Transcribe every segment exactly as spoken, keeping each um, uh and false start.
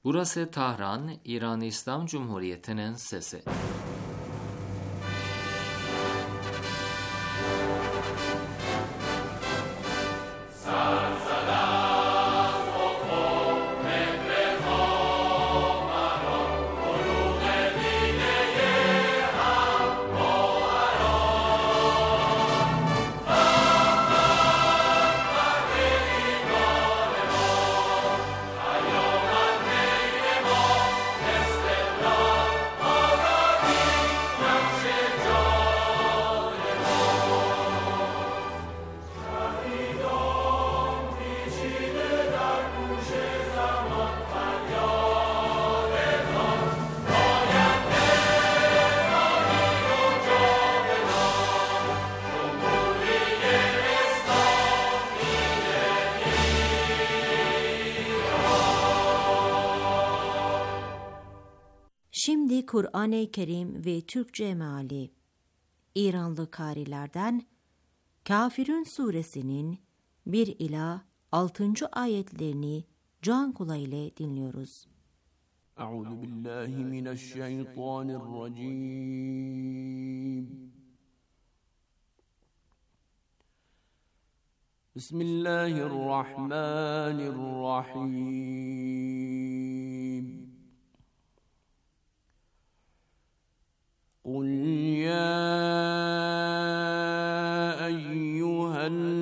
Burası Tahran, İran İslam Cumhuriyeti'nin sesi. Şimdi Kur'an-ı Kerim ve Türkçe meali. İranlı karilerden Kafirun suresinin bir ila altıncı ayetlerini can kulağıyla dinliyoruz. Euzu billahi mineşşeytanirracim. Bismillahirrahmanirrahim. قل يا أيها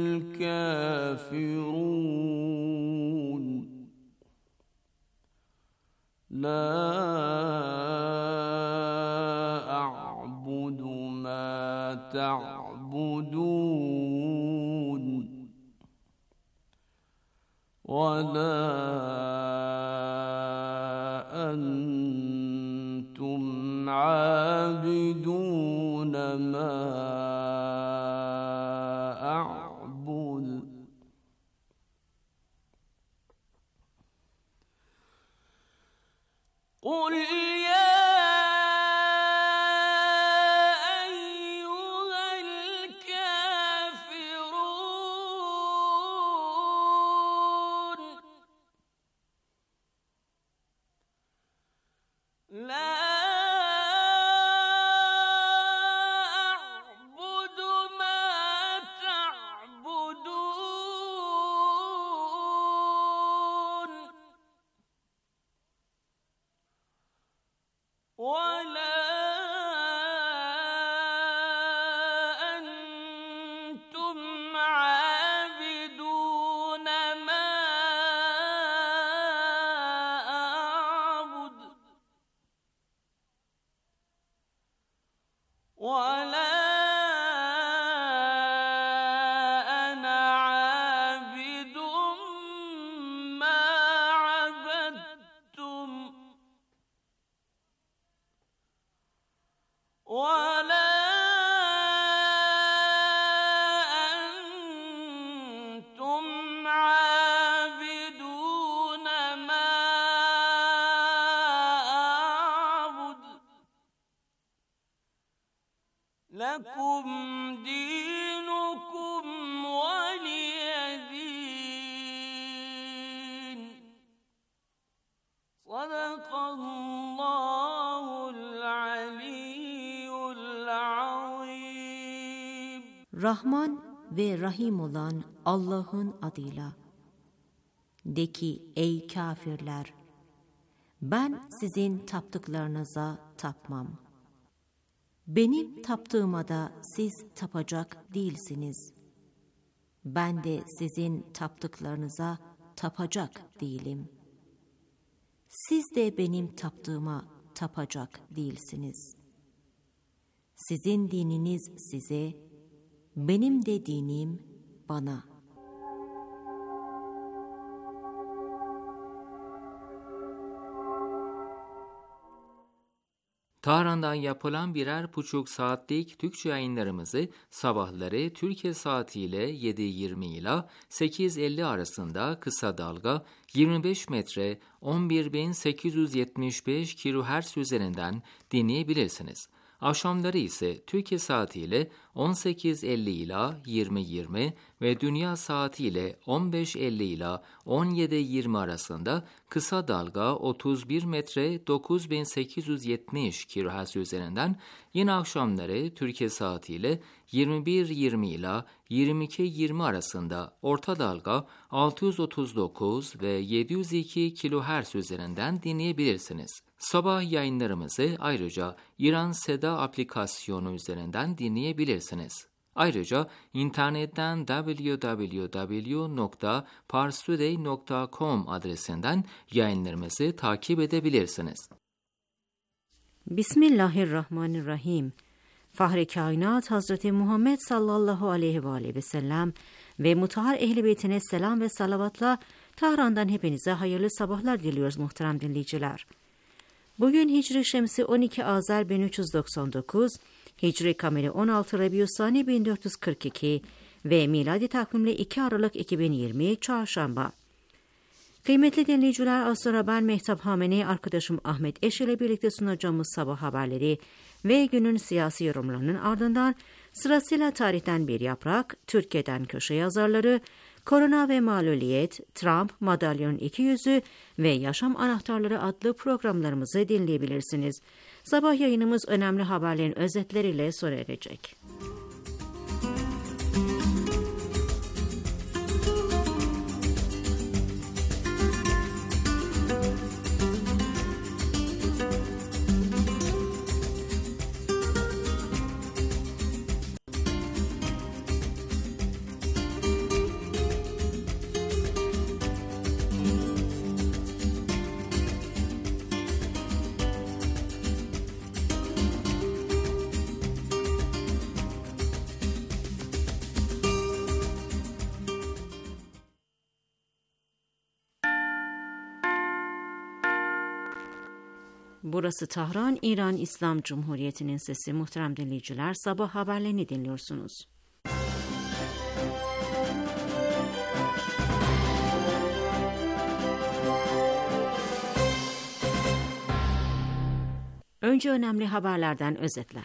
الكافرون لا أعبد ما تعبدون ولا أنتم عابدون ما أعبد قل يا أيها الكافرون لا ولا أنتم عابدون ما أعبد ولا أنا عابد ما عبدتم ولا أنتم عابدون ما أعبد لكم دينكم ولي دين صدق الله العلي العظيم. Rahman ve Rahim olan Allah'ın adıyla. De ki ey kafirler, ben sizin taptıklarınıza tapmam. Benim taptığıma da siz tapacak değilsiniz. Ben de sizin taptıklarınıza tapacak değilim. Siz de benim taptığıma tapacak değilsiniz. Sizin dininiz size, benim de dinim bana. Tahran'dan yapılan birer buçuk saatlik Türkçe yayınlarımızı sabahları Türkiye saatiyle yedi yirmi ile sekiz elli arasında kısa dalga yirmi beş metre on bir bin sekiz yüz yetmiş beş kilohertz üzerinden dinleyebilirsiniz. Akşamları ise Türkiye saatiyle on sekiz elli ila yirmi yirmi ve dünya saatiyle on beş elli ila on yedi yirmi arasında kısa dalga otuz bir metre dokuz bin sekiz yüz yetmiş kilohertz üzerinden, yine akşamları Türkiye saatiyle yirmi bir yirmi ila yirmi iki yirmi arasında orta dalga altı yüz otuz dokuz ve yedi yüz iki kilohertz üzerinden dinleyebilirsiniz. Sabah yayınlarımızı ayrıca İran Seda aplikasyonu üzerinden dinleyebilirsiniz. Ayrıca internetten double-u double-u double-u nokta parstoday nokta com adresinden yayınlarımızı takip edebilirsiniz. Bismillahirrahmanirrahim. Fahri Kainat Hazreti Muhammed sallallahu aleyhi ve aleyhi ve sellem ve mutahhar ehl-i beytine selam ve salavatla Tahran'dan hepinize hayırlı sabahlar diliyoruz muhterem dinleyiciler. Bugün Hicri Şemsi on iki Azer bin üç yüz doksan dokuz, Hicri Kameri on altı Rabiusani bin dört yüz kırk iki ve miladi takvimle iki Aralık iki bin yirmi Çarşamba. Kıymetli dinleyiciler, az sonra ben Mehtap Hameni, arkadaşım Ahmet Eş ile birlikte sunacağımız sabah haberleri ve günün siyasi yorumlarının ardından sırasıyla tarihten bir yaprak, Türkiye'den köşe yazarları, korona ve maluliyet, Trump, madalyonun iki yüzü ve yaşam anahtarları adlı programlarımızı dinleyebilirsiniz. Sabah yayınımız önemli haberlerin özetleriyle sona erecek. Burası Tahran, İran İslam Cumhuriyeti'nin sesi. Muhterem dinleyiciler, sabah haberlerini dinliyorsunuz. Önce önemli haberlerden özetler.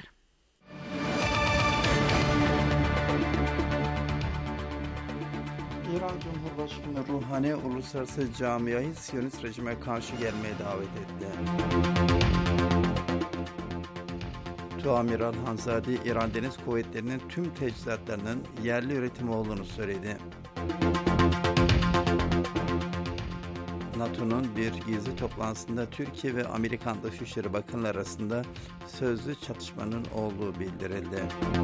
İran Cumhurbaşkanı Ruhani uluslararası camiayı Siyonist rejime karşı gelmeye davet etti. Tuamiral Hanzadi, İran Deniz Kuvvetleri'nin tüm teçhizatlarının yerli üretimi olduğunu söyledi. NATO'nun bir gizli toplantısında Türkiye ve Amerikan Dışişleri Bakanları arasında sözlü çatışmanın olduğu bildirildi.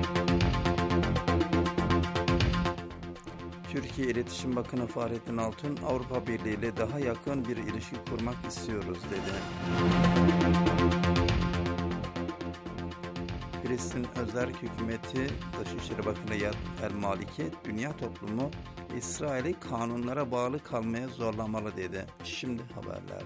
Türkiye İletişim Bakanı Fahrettin Altun, Avrupa Birliği ile daha yakın bir ilişki kurmak istiyoruz dedi. Filistin Özerk Hükümeti Dışişleri Bakanı Yad el-Maliki, dünya toplumu İsrail'i kanunlara bağlı kalmaya zorlamalı dedi. Şimdi haberler.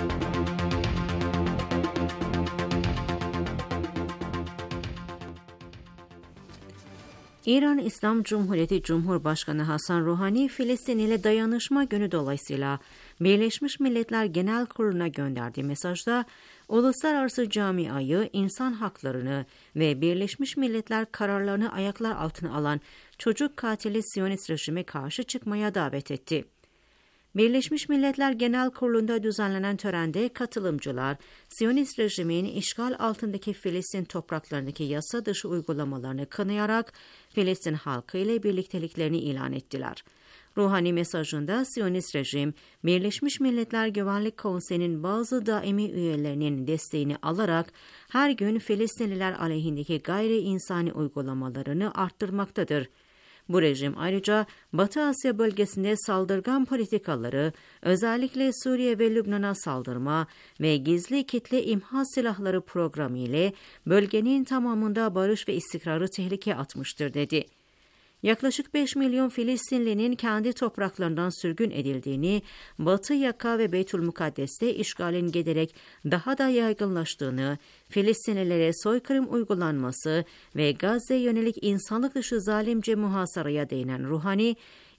İran İslam Cumhuriyeti Cumhurbaşkanı Hasan Ruhani, Filistin ile dayanışma günü dolayısıyla Birleşmiş Milletler Genel Kurulu'na gönderdiği mesajda, uluslararası camiayı insan haklarını ve Birleşmiş Milletler kararlarını ayaklar altına alan çocuk katili Siyonist rejime karşı çıkmaya davet etti. Birleşmiş Milletler Genel Kurulu'nda düzenlenen törende katılımcılar, Siyonist rejimin işgal altındaki Filistin topraklarındaki yasa dışı uygulamalarını kınayarak Filistin halkı ile birlikteliklerini ilan ettiler. Ruhani mesajında Siyonist rejim, Birleşmiş Milletler Güvenlik Konseyi'nin bazı daimi üyelerinin desteğini alarak her gün Filistinliler aleyhindeki gayri insani uygulamalarını arttırmaktadır. Bu rejim ayrıca Batı Asya bölgesinde saldırgan politikaları, özellikle Suriye ve Lübnan'a saldırma ve gizli kitle imha silahları programı ile bölgenin tamamında barış ve istikrarı tehlikeye atmıştır dedi. Yaklaşık beş milyon Filistinlinin kendi topraklarından sürgün edildiğini, Batı Yaka ve Beytülmukaddes'te işgalin giderek daha da yaygınlaştığını, Filistinlilere soykırım uygulanması ve Gazze'ye yönelik insanlık dışı zalimce muhasaraya değinen Ruhani,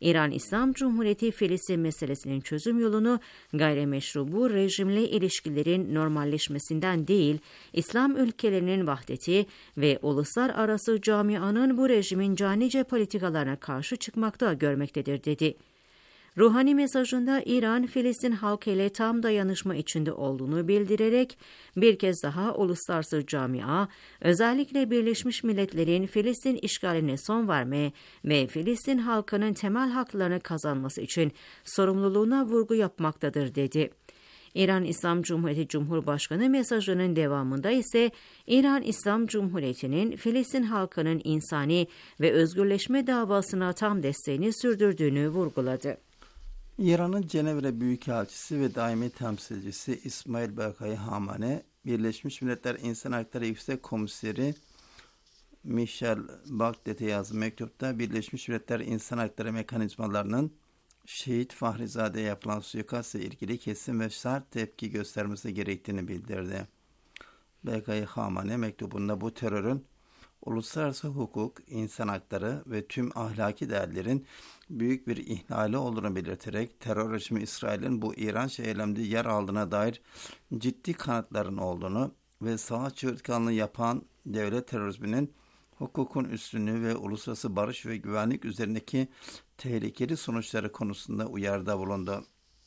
İran İslam Cumhuriyeti Filistin meselesinin çözüm yolunu gayrimeşru bu rejimle ilişkilerin normalleşmesinden değil, İslam ülkelerinin vahdeti ve uluslararası camianın bu rejimin canice politikalarına karşı çıkmakta görmektedir dedi. Ruhani mesajında İran, Filistin halkı ile tam dayanışma içinde olduğunu bildirerek bir kez daha uluslararası camia, özellikle Birleşmiş Milletler'in Filistin işgaline son verme ve Filistin halkının temel haklarını kazanması için sorumluluğuna vurgu yapmaktadır dedi. İran İslam Cumhuriyeti Cumhurbaşkanı mesajının devamında ise İran İslam Cumhuriyeti'nin Filistin halkının insani ve özgürleşme davasına tam desteğini sürdürdüğünü vurguladı. İran'ın Cenevre Büyükelçisi ve daimi temsilcisi İsmail Berkay Hamane, Birleşmiş Milletler İnsan Hakları Yüksek Komiseri Michel Bachelet'e yazdığı mektupta Birleşmiş Milletler İnsan Hakları mekanizmalarının Şehit Fahrizade'ye yapılan suikastla ilgili kesin ve sert tepki göstermesi gerektiğini bildirdi. Berkay Hamane mektubunda bu terörün uluslararası hukuk, insan hakları ve tüm ahlaki değerlerin büyük bir ihlali olduğunu belirterek terör rejimi İsrail'in bu İranç eylemde yer aldığına dair ciddi kanıtların olduğunu ve savaş çığırtkanlığı yapan devlet terörizminin hukukun üstünlüğü ve uluslararası barış ve güvenlik üzerindeki tehlikeli sonuçları konusunda uyarıda bulundu.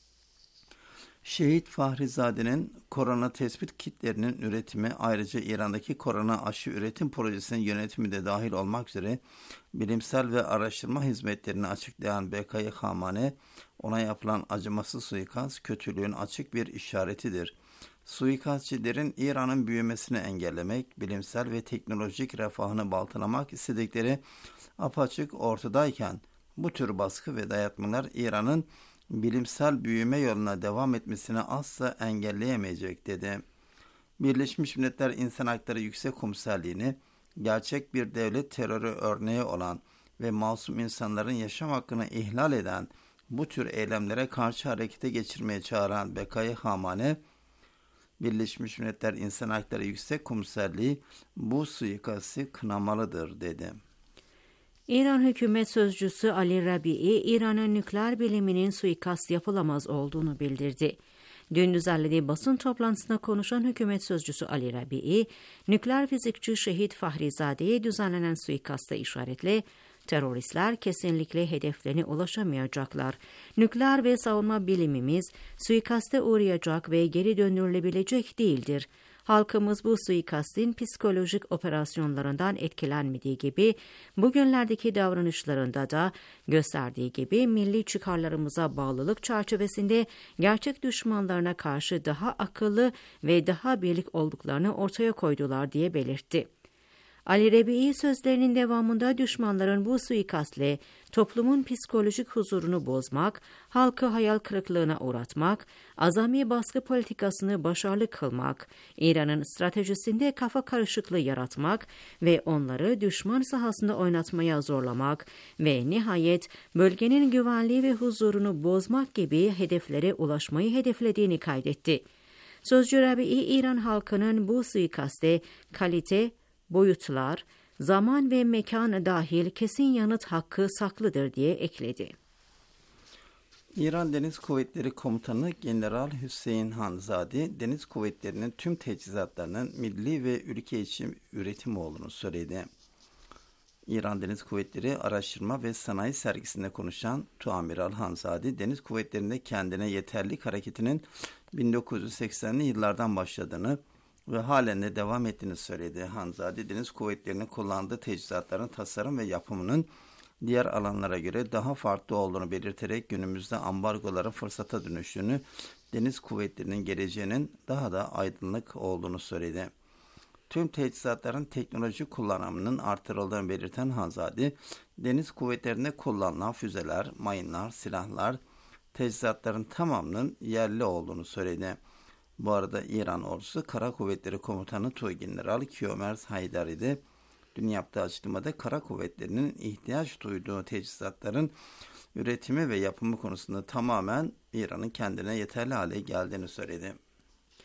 Şehit Fahrizade'nin korona tespit kitlerinin üretimi, ayrıca İran'daki korona aşı üretim projesinin yönetimi de dahil olmak üzere bilimsel ve araştırma hizmetlerini açıklayan Berkay Hamane, ona yapılan acımasız suikast kötülüğün açık bir işaretidir. Suikastçilerin İran'ın büyümesini engellemek, bilimsel ve teknolojik refahını baltalamak istedikleri apaçık ortadayken bu tür baskı ve dayatmalar İran'ın bilimsel büyüme yoluna devam etmesini asla engelleyemeyecek dedi. Birleşmiş Milletler İnsan Hakları Yüksek Komiserliğini gerçek bir devlet terörü örneği olan ve masum insanların yaşam hakkını ihlal eden bu tür eylemlere karşı harekete geçirmeye çağıran Berkay Hamane, Birleşmiş Milletler İnsan Hakları Yüksek Komiserliği bu suikastı kınamalıdır dedi. İran Hükümet Sözcüsü Ali Rabi'i, İran'ın nükleer biliminin suikast yapılamaz olduğunu bildirdi. Dün düzenlediği basın toplantısında konuşan Hükümet Sözcüsü Ali Rabi'i, nükleer fizikçi Şehit Fahrizade'ye düzenlenen suikasta işaretle, teröristler kesinlikle hedeflerine ulaşamayacaklar. Nükleer ve savunma bilimimiz suikaste uğrayacak ve geri döndürülebilecek değildir. Halkımız bu suikastin psikolojik operasyonlarından etkilenmediği gibi, bugünlerdeki davranışlarında da gösterdiği gibi milli çıkarlarımıza bağlılık çerçevesinde gerçek düşmanlarına karşı daha akıllı ve daha birlik olduklarını ortaya koydular diye belirtti. Ali Rabi'i sözlerinin devamında düşmanların bu suikastle toplumun psikolojik huzurunu bozmak, halkı hayal kırıklığına uğratmak, azami baskı politikasını başarılı kılmak, İran'ın stratejisinde kafa karışıklığı yaratmak ve onları düşman sahasında oynatmaya zorlamak ve nihayet bölgenin güvenliği ve huzurunu bozmak gibi hedeflere ulaşmayı hedeflediğini kaydetti. Sözcü Rabi'i, İran halkının bu suikaste kalite, boyutlar, zaman ve mekan dahil kesin yanıt hakkı saklıdır diye ekledi. İran Deniz Kuvvetleri Komutanı General Hüseyin Hanzadi, Deniz Kuvvetleri'nin tüm teçhizatlarının milli ve ülke için üretim olduğunu söyledi. İran Deniz Kuvvetleri Araştırma ve Sanayi Sergisi'nde konuşan Tuamiral Hanzadi, Deniz Kuvvetleri'nde kendine yeterlilik hareketinin bin dokuz yüz seksenli yıllardan başladığını ve halen de devam ettiğini söyledi. Hanzadi, Deniz Kuvvetleri'nin kullandığı teçhizatların tasarım ve yapımının diğer alanlara göre daha farklı olduğunu belirterek günümüzde ambargoların fırsata dönüştüğünü, Deniz Kuvvetleri'nin geleceğinin daha da aydınlık olduğunu söyledi. Tüm teçhizatların teknoloji kullanımının artırıldığını belirten Hanzadi, Deniz Kuvvetleri'nde kullanılan füzeler, mayınlar, silahlar, teçhizatların tamamının yerli olduğunu söyledi. Bu arada İran ordusu Kara Kuvvetleri Komutanı Tuğgeneral Kiomers Haydari de dün yaptığı açıklamada Kara Kuvvetleri'nin ihtiyaç duyduğu teçhizatların üretimi ve yapımı konusunda tamamen İran'ın kendine yeterli hale geldiğini söyledi.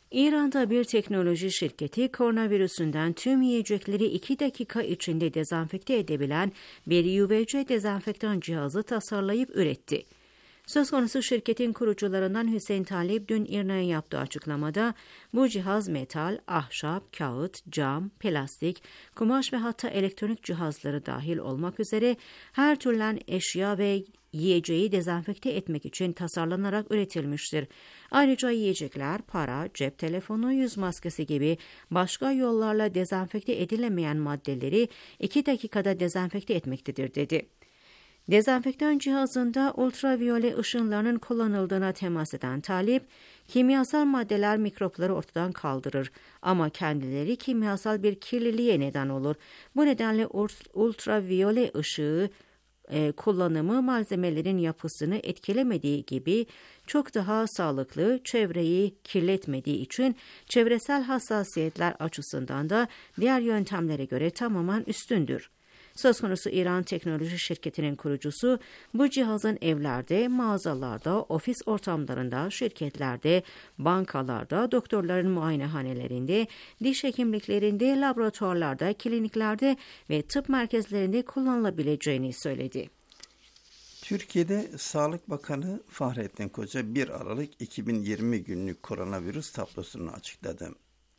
İran'da bir teknoloji şirketi koronavirüsünden tüm yiyecekleri iki dakika içinde dezenfekte edebilen bir U V C dezenfektan cihazı tasarlayıp üretti. Söz konusu şirketin kurucularından Hüseyin Talip dün İRNA'ya yaptığı açıklamada bu cihaz metal, ahşap, kağıt, cam, plastik, kumaş ve hatta elektronik cihazları dahil olmak üzere her türden eşya ve yiyeceği dezenfekte etmek için tasarlanarak üretilmiştir. Ayrıca yiyecekler, para, cep telefonu, yüz maskesi gibi başka yollarla dezenfekte edilemeyen maddeleri iki dakikada dezenfekte etmektedir dedi. Dezenfektan cihazında ultraviyole ışınlarının kullanıldığına temas eden Talip, kimyasal maddeler mikropları ortadan kaldırır ama kendileri kimyasal bir kirliliğe neden olur. Bu nedenle ultraviyole ışığı e, kullanımı malzemelerin yapısını etkilemediği gibi çok daha sağlıklı, çevreyi kirletmediği için çevresel hassasiyetler açısından da diğer yöntemlere göre tamamen üstündür. Söz konusu İran teknoloji şirketinin kurucusu bu cihazın evlerde, mağazalarda, ofis ortamlarında, şirketlerde, bankalarda, doktorların muayenehanelerinde, diş hekimliklerinde, laboratuvarlarda, kliniklerde ve tıp merkezlerinde kullanılabileceğini söyledi. Türkiye'de Sağlık Bakanı Fahrettin Koca bir Aralık iki bin yirmi günlük koronavirüs tablosunu açıkladı.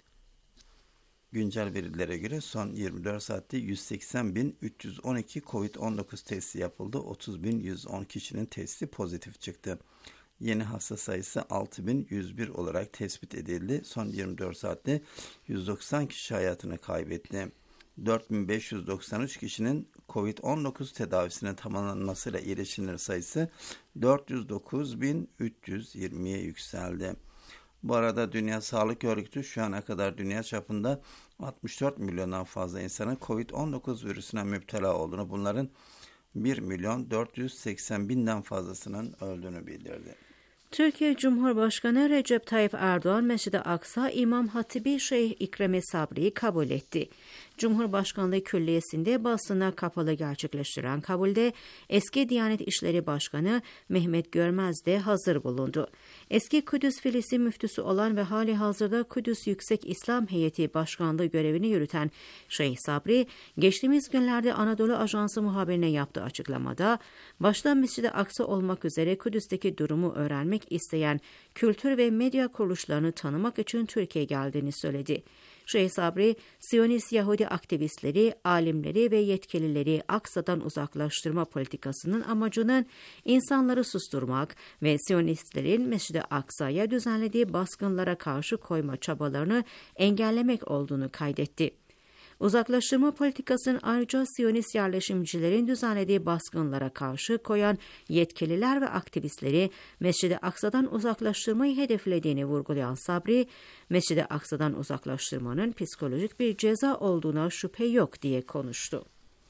Güncel verilere göre son yirmi dört saatte yüz seksen bin üç yüz on iki kovid on dokuz testi yapıldı. otuz bin yüz on kişinin testi pozitif çıktı. Yeni hasta sayısı altı bin yüz bir olarak tespit edildi. Son yirmi dört saatte yüz doksan kişi hayatını kaybetti. dört bin beş yüz doksan üç kişinin kovid on dokuz tedavisine tamamlanmasıyla iyileşenler sayısı dört yüz dokuz bin üç yüz yirmiye yükseldi. Bu arada Dünya Sağlık Örgütü şu ana kadar dünya çapında altmış dört milyondan fazla insanın kovid on dokuz virüsüne müptela olduğunu, bunların bir milyon dört yüz seksen binden fazlasının öldüğünü bildirdi. Türkiye Cumhurbaşkanı Recep Tayyip Erdoğan, Mescid-i Aksa İmam Hatibi Şeyh İkrem Sabri'yi kabul etti. Cumhurbaşkanlığı Külliyesi'nde basına kapalı gerçekleştiren kabulde eski Diyanet İşleri Başkanı Mehmet Görmez de hazır bulundu. Eski Kudüs Filistin müftüsü olan ve hali hazırda Kudüs Yüksek İslam Heyeti Başkanlığı görevini yürüten Şeyh Sabri, geçtiğimiz günlerde Anadolu Ajansı muhabirine yaptığı açıklamada, başta Mescid-i Aksa olmak üzere Kudüs'teki durumu öğrenmek isteyen kültür ve medya kuruluşlarını tanımak için Türkiye'ye geldiğini söyledi. Şeyh Sabri, Siyonist Yahudi aktivistleri, alimleri ve yetkilileri Aksa'dan uzaklaştırma politikasının amacının insanları susturmak ve Siyonistlerin Mescid-i Aksa'ya düzenlediği baskınlara karşı koyma çabalarını engellemek olduğunu kaydetti. Uzaklaştırma politikasının ayrıca Siyonist yerleşimcilerin düzenlediği baskınlara karşı koyan yetkililer ve aktivistleri Mescid-i Aksa'dan uzaklaştırmayı hedeflediğini vurgulayan Sabri, Mescid-i Aksa'dan uzaklaştırmanın psikolojik bir ceza olduğuna şüphe yok diye konuştu.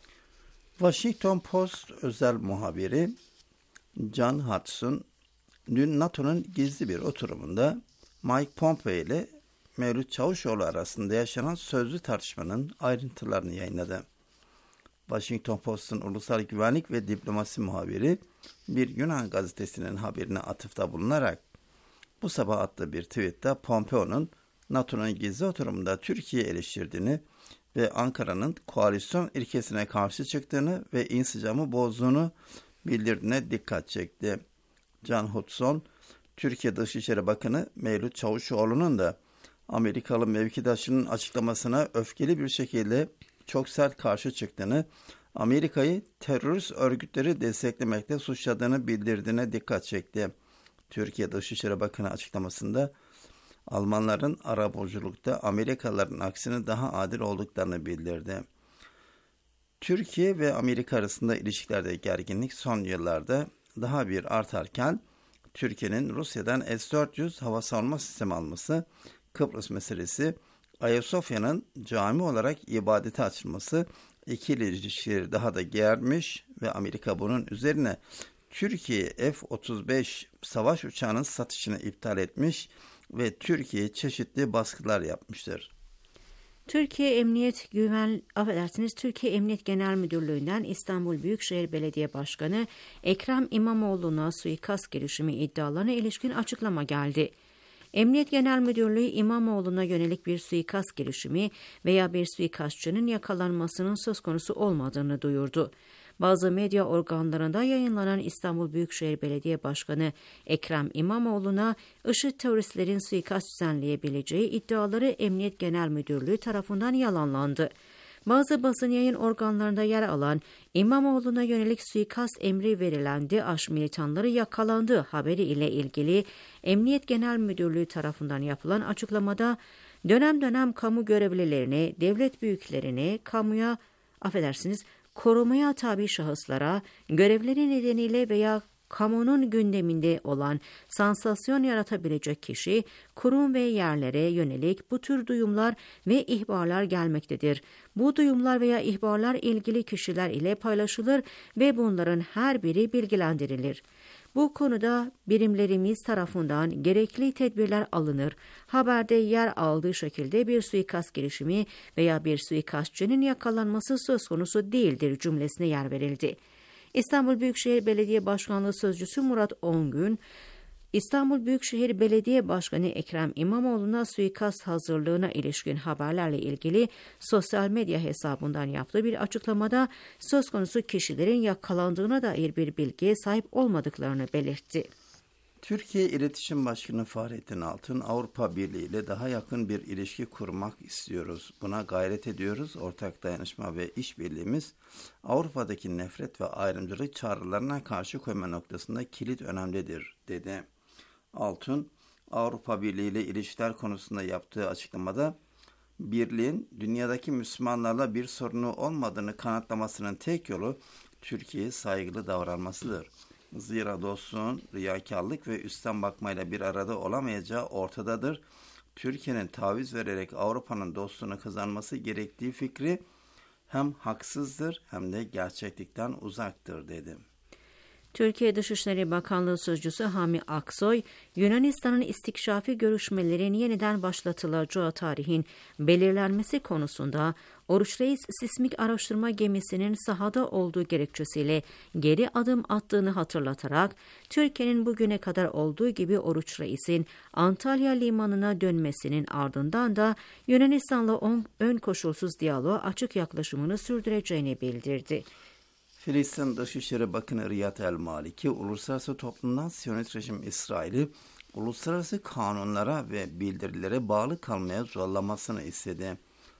Washington Post özel muhabiri John Hudson, dün NATO'nun gizli bir oturumunda Mike Pompeo ile Mevlüt Çavuşoğlu arasında yaşanan sözlü tartışmanın ayrıntılarını yayınladı. Washington Post'un ulusal güvenlik ve diplomasi muhabiri bir Yunan gazetesinin haberine atıfta bulunarak bu sabah attığı bir tweette Pompeo'nun NATO'nun gizli oturumunda Türkiye'yi eleştirdiğini ve Ankara'nın koalisyon ilkesine karşı çıktığını ve insicamı bozduğunu bildirdiğine dikkat çekti. John Hudson, Türkiye Dışişleri Bakanı Mevlüt Çavuşoğlu'nun da Amerikalı mevkidaşının açıklamasına öfkeli bir şekilde çok sert karşı çıktığını, Amerika'yı terörist örgütleri desteklemekle suçladığını bildirdiğine dikkat çekti. Türkiye Dışişleri Bakanı açıklamasında Almanların arabuluculukta Amerikalıların aksine daha adil olduklarını bildirdi. Türkiye ve Amerika arasında ilişkilerde gerginlik son yıllarda daha bir artarken Türkiye'nin Rusya'dan S dört yüz hava savunma sistemi alması, Kıbrıs meselesi, Ayasofya'nın cami olarak ibadete açılması ikili ilişkileri daha da germiş ve Amerika bunun üzerine Türkiye F otuz beş savaş uçağının satışını iptal etmiş ve Türkiye'ye çeşitli baskılar yapmıştır. Türkiye Emniyet Güven affedersiniz Türkiye Emniyet Genel Müdürlüğü'nden İstanbul Büyükşehir Belediye Başkanı Ekrem İmamoğlu'na suikast girişimi iddialarına ilişkin açıklama geldi. Emniyet Genel Müdürlüğü İmamoğlu'na yönelik bir suikast girişimi veya bir suikastçının yakalanmasının söz konusu olmadığını duyurdu. Bazı medya organlarında yayınlanan İstanbul Büyükşehir Belediye Başkanı Ekrem İmamoğlu'na IŞİD teröristlerin suikast düzenleyebileceği iddiaları Emniyet Genel Müdürlüğü tarafından yalanlandı. Bazı basın yayın organlarında yer alan İmamoğlu'na yönelik suikast emri verilen DAEŞ militanları yakalandı haberi ile ilgili Emniyet Genel Müdürlüğü tarafından yapılan açıklamada dönem dönem kamu görevlilerine, devlet büyüklerine, kamuya, affedersiniz, korumaya tabi şahıslara, görevleri nedeniyle veya kamunun gündeminde olan sansasyon yaratabilecek kişi, kurum ve yerlere yönelik bu tür duyumlar ve ihbarlar gelmektedir. Bu duyumlar veya ihbarlar ilgili kişiler ile paylaşılır ve bunların her biri bilgilendirilir. Bu konuda birimlerimiz tarafından gerekli tedbirler alınır. Haberde yer aldığı şekilde bir suikast girişimi veya bir suikastçının yakalanması söz konusu değildir cümlesine yer verildi. İstanbul Büyükşehir Belediye Başkanlığı Sözcüsü Murat Ongün, İstanbul Büyükşehir Belediye Başkanı Ekrem İmamoğlu'na suikast hazırlığına ilişkin haberlerle ilgili sosyal medya hesabından yaptığı bir açıklamada söz konusu kişilerin yakalandığına dair bir bilgiye sahip olmadıklarını belirtti. Türkiye İletişim Başkanı Fahrettin Altun, Avrupa Birliği ile daha yakın bir ilişki kurmak istiyoruz. Buna gayret ediyoruz. Ortak dayanışma ve işbirliğimiz Avrupa'daki nefret ve ayrımcılık çağrılarına karşı koyma noktasında kilit önemlidir, dedi. Altun, Avrupa Birliği ile ilişkiler konusunda yaptığı açıklamada, birliğin dünyadaki Müslümanlarla bir sorunu olmadığını kanıtlamasının tek yolu Türkiye'ye saygılı davranmasıdır. Zira dostluğun riyakarlık ve üstten bakmayla bir arada olamayacağı ortadadır. Türkiye'nin taviz vererek Avrupa'nın dostluğunu kazanması gerektiği fikri hem haksızdır hem de gerçeklikten uzaktır, dedi. Türkiye Dışişleri Bakanlığı Sözcüsü Hami Aksoy, Yunanistan'ın istikşafi görüşmelerin yeniden başlatılacağı tarihin belirlenmesi konusunda Oruç Reis sismik araştırma gemisinin sahada olduğu gerekçesiyle geri adım attığını hatırlatarak, Türkiye'nin bugüne kadar olduğu gibi Oruç Reis'in Antalya limanına dönmesinin ardından da Yunanistan'la ön koşulsuz diyaloğa açık yaklaşımını sürdüreceğini bildirdi. Filistin Dışişleri Bakanı Riyad el-Maliki, uluslararası toplumdan Siyonist rejim İsrail'i uluslararası kanunlara ve bildirilere bağlı kalmaya zorlamasını istedi.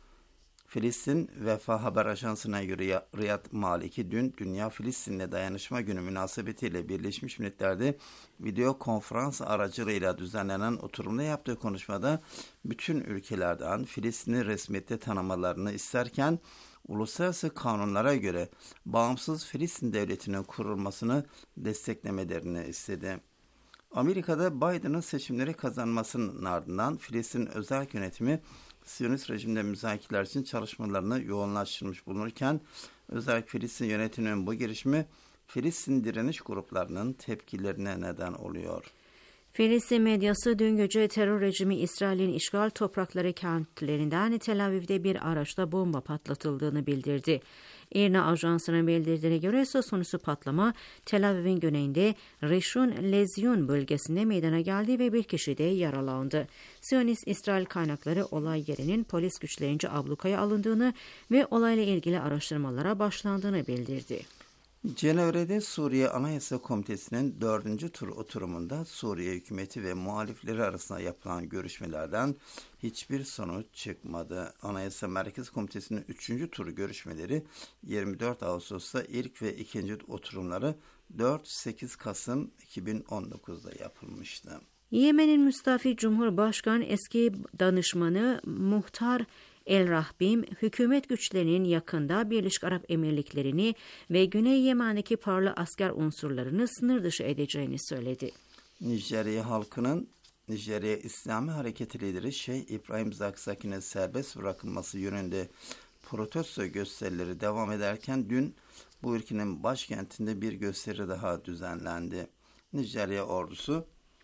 Filistin Vefa Haber Ajansı'na göre Riyad Maliki dün Dünya Filistin'le Dayanışma Günü münasebetiyle Birleşmiş Milletler'de video konferans aracılığıyla düzenlenen oturumda yaptığı konuşmada bütün ülkelerden Filistin'i resmiyette tanımalarını isterken uluslararası kanunlara göre bağımsız Filistin devletinin kurulmasını desteklemelerini istedi. Amerika'da Biden'ın seçimleri kazanmasının ardından Filistin özel yönetimi Siyonist rejimde müzakereler için çalışmalarını yoğunlaştırmış bulunurken özel Filistin yönetiminin bu girişimi Filistin direniş gruplarının tepkilerine neden oluyor. Filistin medyası dün gece terör rejimi İsrail'in işgal toprakları kentlerinden Tel Aviv'de bir araçta bomba patlatıldığını bildirdi. İRNA Ajansı'nın bildirdiğine göre söz konusu patlama Tel Aviv'in güneyinde Rishon Lezion bölgesinde meydana geldi ve bir kişi de yaralandı. Siyonist İsrail kaynakları olay yerinin polis güçlerince ablukaya alındığını ve olayla ilgili araştırmalara başlandığını bildirdi. Cenevre'de Suriye Anayasa Komitesi'nin dördüncü tur oturumunda Suriye hükümeti ve muhalifleri arasında yapılan görüşmelerden hiçbir sonuç çıkmadı. Anayasa Merkez Komitesi'nin üçüncü tur görüşmeleri yirmi dört Ağustos'ta ilk ve ikinci oturumları dört sekiz Kasım iki bin on dokuz'da yapılmıştı. Yemen'in müstafi Cumhurbaşkanı eski danışmanı Muhtar El-Rahbim, hükümet güçlerinin yakında Birleşik Arap Emirlikleri'ni ve Güney Yemen'deki paralı asker unsurlarını sınır dışı edeceğini söyledi. Nijerya halkının Nijerya İslami Hareketi lideri Şeyh İbrahim Zakzaki'nin serbest bırakılması yönünde protesto gösterileri devam ederken dün bu ülkenin başkentinde bir gösteri daha düzenlendi. Nijerya ordusu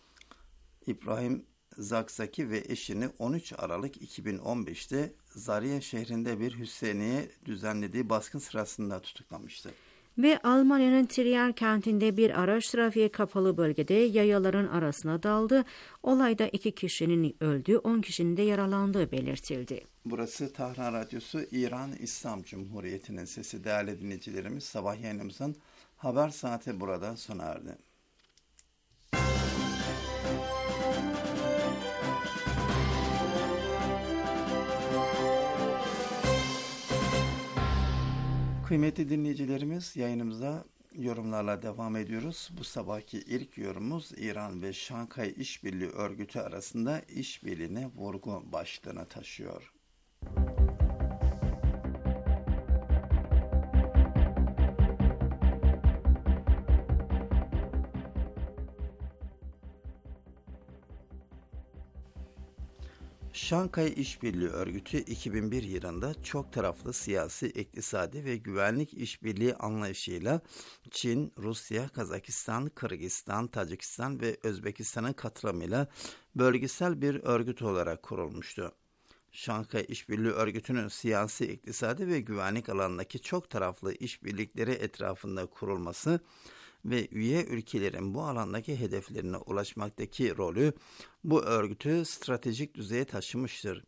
İbrahim Zakzaki ve eşini on üç Aralık iki bin on beş'te Zaria şehrinde bir Hüseyniye düzenlediği baskın sırasında tutuklamıştı. Ve Almanya'nın Trier kentinde bir araç trafiğe kapalı bölgede yayaların arasına daldı. Olayda iki kişinin öldüğü, on kişinin de yaralandığı belirtildi. Burası Tahran Radyosu, İran İslam Cumhuriyeti'nin sesi. Değerli dinleyicilerimiz, sabah yayınımızın haber saati burada sona erdi. Kıymetli dinleyicilerimiz, yayınımıza yorumlarla devam ediyoruz. Bu sabahki ilk yorumumuz İran ve Şanghay İşbirliği Örgütü arasında işbirliğine vurgu başlığını taşıyor. Şanghay İşbirliği Örgütü iki bin bir yılında çok taraflı siyasi, iktisadi ve güvenlik işbirliği anlayışıyla Çin, Rusya, Kazakistan, Kırgızistan, Tacikistan ve Özbekistan'ın katılımıyla bölgesel bir örgüt olarak kurulmuştu. Şanghay İşbirliği Örgütü'nün siyasi, iktisadi ve güvenlik alanındaki çok taraflı işbirlikleri etrafında kurulması ve üye ülkelerin bu alandaki hedeflerine ulaşmaktaki rolü bu örgütü stratejik düzeye taşımıştır.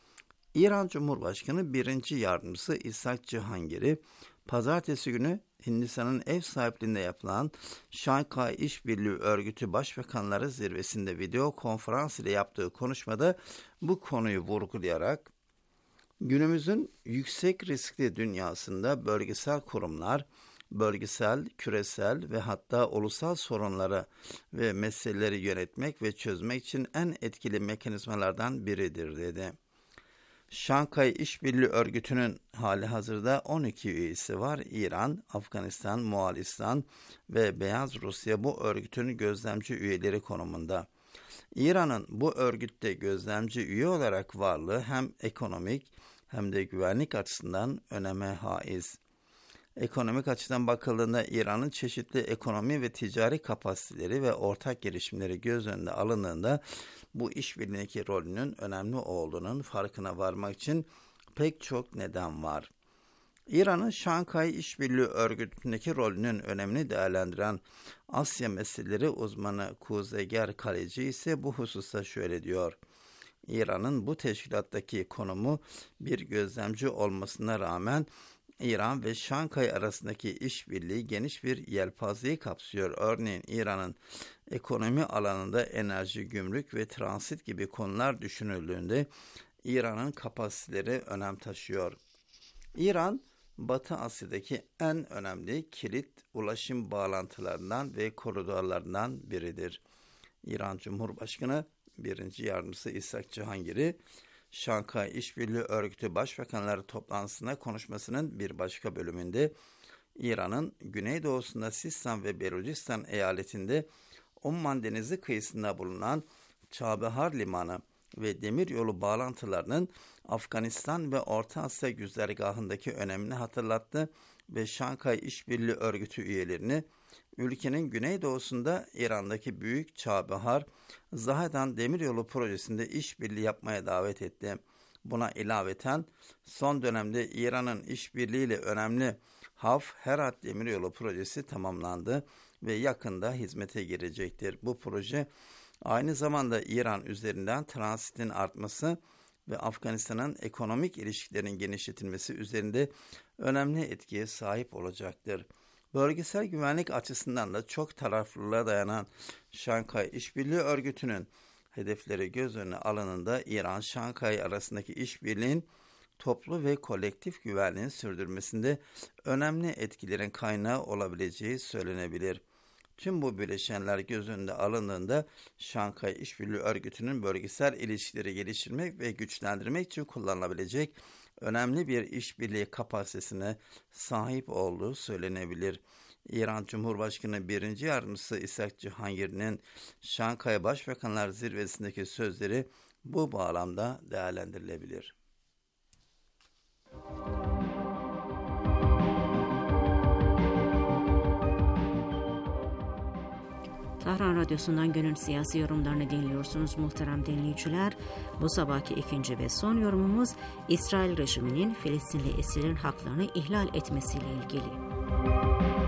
İran Cumhurbaşkanı birinci Yardımcısı İshak Cihangir'i pazartesi günü Hindistan'ın ev sahipliğinde yapılan Şanghay İşbirliği Örgütü Başbakanları Zirvesi'nde video konferans ile yaptığı konuşmada bu konuyu vurgulayarak, günümüzün yüksek riskli dünyasında bölgesel kurumlar, bölgesel, küresel ve hatta ulusal sorunları ve meseleleri yönetmek ve çözmek için en etkili mekanizmalardan biridir dedi. Şanghay İşbirliği Örgütü'nün hali hazırda on iki üyesi var. İran, Afganistan, Moğolistan ve Beyaz Rusya bu örgütün gözlemci üyeleri konumunda. İran'ın bu örgütte gözlemci üye olarak varlığı hem ekonomik hem de güvenlik açısından öneme haiz. Ekonomik açıdan bakıldığında İran'ın çeşitli ekonomi ve ticari kapasiteleri ve ortak girişimleri göz önünde alındığında bu işbirliğindeki rolünün önemli olduğunun farkına varmak için pek çok neden var. İran'ın Şanghay İşbirliği Örgütü'ndeki rolünün önemini değerlendiren Asya meseleleri uzmanı Kuzeger Kaleci ise bu hususta şöyle diyor. İran'ın bu teşkilattaki konumu bir gözlemci olmasına rağmen İran ve Şanghay arasındaki işbirliği geniş bir yelpazeyi kapsıyor. Örneğin İran'ın ekonomi alanında enerji, gümrük ve transit gibi konular düşünüldüğünde İran'ın kapasiteleri önem taşıyor. İran, Batı Asya'daki en önemli kilit ulaşım bağlantılarından ve koridorlarından biridir. İran Cumhurbaşkanı birinci Yardımcısı İshak Cihangir'i Şanghay İşbirliği Örgütü Başbakanları toplantısında konuşmasının bir başka bölümünde İran'ın güneydoğusunda Sistan ve Belucistan eyaletinde Umman Denizi kıyısında bulunan Çabahar Limanı ve demiryolu bağlantılarının Afganistan ve Orta Asya güzergahındaki önemini hatırlattı ve Şanghay İşbirliği Örgütü üyelerini ülkenin güneydoğusunda İran'daki Büyük Çabahar Zahedan Demiryolu projesinde işbirliği yapmaya davet etti. Buna ilaveten son dönemde İran'ın işbirliğiyle önemli Haf-Herat Demiryolu projesi tamamlandı ve yakında hizmete girecektir. Bu proje aynı zamanda İran üzerinden transitin artması ve Afganistan'ın ekonomik ilişkilerin genişletilmesi üzerinde önemli etkiye sahip olacaktır. Bölgesel güvenlik açısından da çok taraflılığa dayanan Şanghay İşbirliği Örgütü'nün hedefleri göz önüne alınında İran-Şanghay arasındaki işbirliğin toplu ve kolektif güvenliğin sürdürmesinde önemli etkilerin kaynağı olabileceği söylenebilir. Tüm bu bileşenler göz önünde alındığında Şanghay İşbirliği Örgütü'nün bölgesel ilişkileri geliştirmek ve güçlendirmek için kullanılabilecek önemli bir işbirliği kapasitesine sahip olduğu söylenebilir. İran Cumhurbaşkanı birinci Yardımcısı İshak Cihangir'in Şanghay Başbakanlar Zirvesi'ndeki sözleri bu bağlamda değerlendirilebilir. Tahran Radyosu'ndan günün siyasi yorumlarını dinliyorsunuz muhterem dinleyiciler. Bu sabahki ikinci ve son yorumumuz İsrail rejiminin Filistinli esirlerin haklarını ihlal etmesiyle ilgili.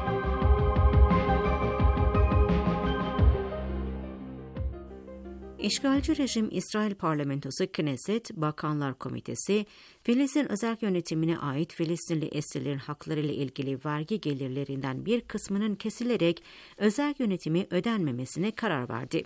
İşgalci rejim İsrail Parlamentosu Knesset, Bakanlar Komitesi, Filistin Özerk Yönetimi'ne ait Filistinli esirlerin hakları ile ilgili vergi gelirlerinden bir kısmının kesilerek özerk yönetimi ödenmemesine karar verdi.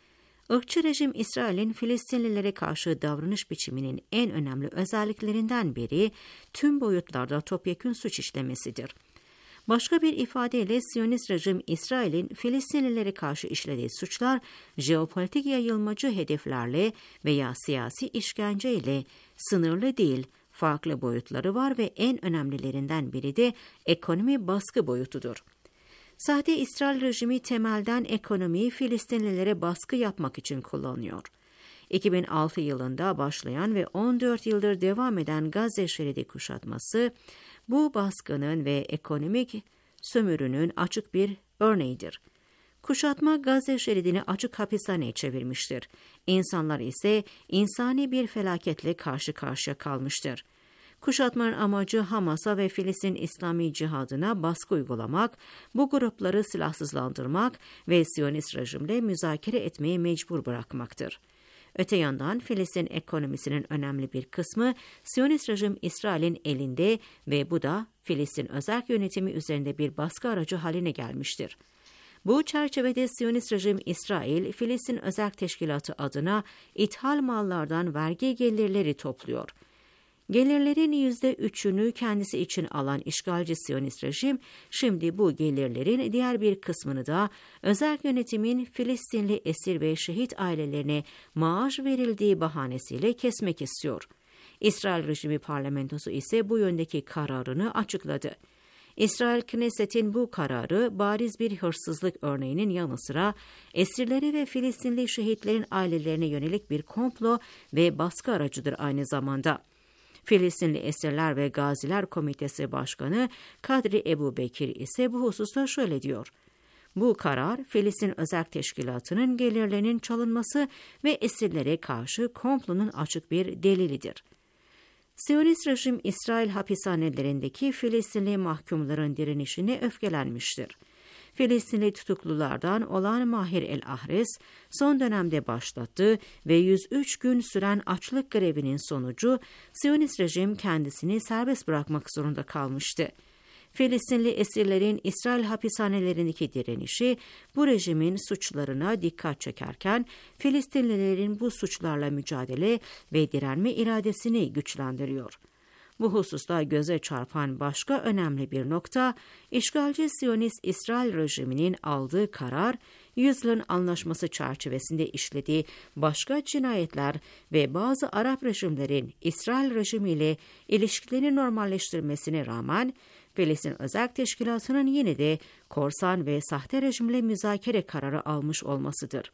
Irkçı rejim İsrail'in Filistinlilere karşı davranış biçiminin en önemli özelliklerinden biri tüm boyutlarda topyekün suç işlemesidir. Başka bir ifadeyle Siyonist rejim İsrail'in Filistinlilere karşı işlediği suçlar jeopolitik yayılmacı hedeflerle veya siyasi işkenceyle sınırlı değil, farklı boyutları var ve en önemlilerinden biri de ekonomi baskı boyutudur. Sahte İsrail rejimi temelden ekonomiyi Filistinlilere baskı yapmak için kullanıyor. iki bin altı yılında başlayan ve on dört yıldır devam eden Gazze şeridi kuşatması, bu baskının ve ekonomik sömürünün açık bir örneğidir. Kuşatma Gazze şeridini açık hapishaneye çevirmiştir. İnsanlar ise insani bir felaketle karşı karşıya kalmıştır. Kuşatmanın amacı Hamas'a ve Filistin İslami Cihadına baskı uygulamak, bu grupları silahsızlandırmak ve Siyonist rejimle müzakere etmeye mecbur bırakmaktır. Öte yandan Filistin ekonomisinin önemli bir kısmı Siyonist rejim İsrail'in elinde ve bu da Filistin özerk yönetimi üzerinde bir baskı aracı haline gelmiştir. Bu çerçevede Siyonist rejim İsrail, Filistin Özerk Teşkilatı adına ithal mallardan vergi gelirleri topluyor. Gelirlerin yüzde üçünü kendisi için alan işgalci Siyonist rejim, şimdi bu gelirlerin diğer bir kısmını da özerk yönetimin Filistinli esir ve şehit ailelerine maaş verildiği bahanesiyle kesmek istiyor. İsrail rejimi parlamentosu ise bu yöndeki kararını açıkladı. İsrail Knesset'in bu kararı bariz bir hırsızlık örneğinin yanı sıra esirleri ve Filistinli şehitlerin ailelerine yönelik bir komplo ve baskı aracıdır aynı zamanda. Filistinli Esirler ve Gaziler Komitesi Başkanı Kadri Ebu Bekir ise bu hususta şöyle diyor. Bu karar, Filistin Özerk Teşkilatı'nın gelirlerinin çalınması ve esirlere karşı komplonun açık bir delilidir. Siyonist rejim İsrail hapishanelerindeki Filistinli mahkumların direnişine öfkelenmiştir. Filistinli tutuklulardan olan Mahir el-Ahres son dönemde başlattığı ve yüz üç gün süren açlık grevinin sonucu Siyonist rejim kendisini serbest bırakmak zorunda kalmıştı. Filistinli esirlerin İsrail hapishanelerindeki direnişi bu rejimin suçlarına dikkat çekerken Filistinlilerin bu suçlarla mücadele ve direnme iradesini güçlendiriyor. Bu hususta göze çarpan başka önemli bir nokta, işgalci Siyonist İsrail rejiminin aldığı karar, Yüzyılın Anlaşması çerçevesinde işlediği başka cinayetler ve bazı Arap rejimlerin İsrail rejimiyle ilişkilerini normalleştirmesine rağmen, Filistin Özerk Teşkilatı'nın yine de korsan ve sahte rejimle müzakere kararı almış olmasıdır.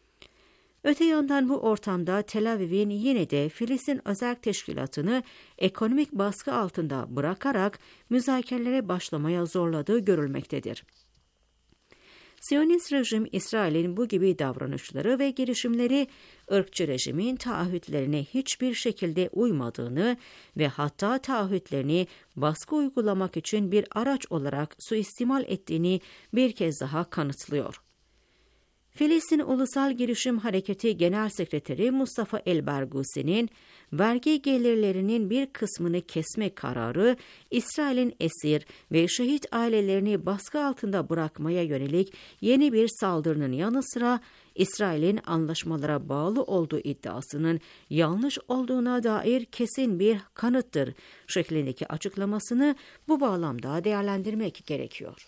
Öte yandan bu ortamda Tel Aviv'in yine de Filistin Özerk Teşkilatı'nı ekonomik baskı altında bırakarak müzakerelere başlamaya zorladığı görülmektedir. Siyonist rejim İsrail'in bu gibi davranışları ve girişimleri ırkçı rejimin taahhütlerine hiçbir şekilde uymadığını ve hatta taahhütlerini baskı uygulamak için bir araç olarak suistimal ettiğini bir kez daha kanıtlıyor. Filistin Ulusal Girişim Hareketi Genel Sekreteri Mustafa El-Bergusi'nin vergi gelirlerinin bir kısmını kesme kararı, İsrail'in esir ve şehit ailelerini baskı altında bırakmaya yönelik yeni bir saldırının yanı sıra İsrail'in anlaşmalara bağlı olduğu iddiasının yanlış olduğuna dair kesin bir kanıttır şeklindeki açıklamasını bu bağlamda değerlendirmek gerekiyor.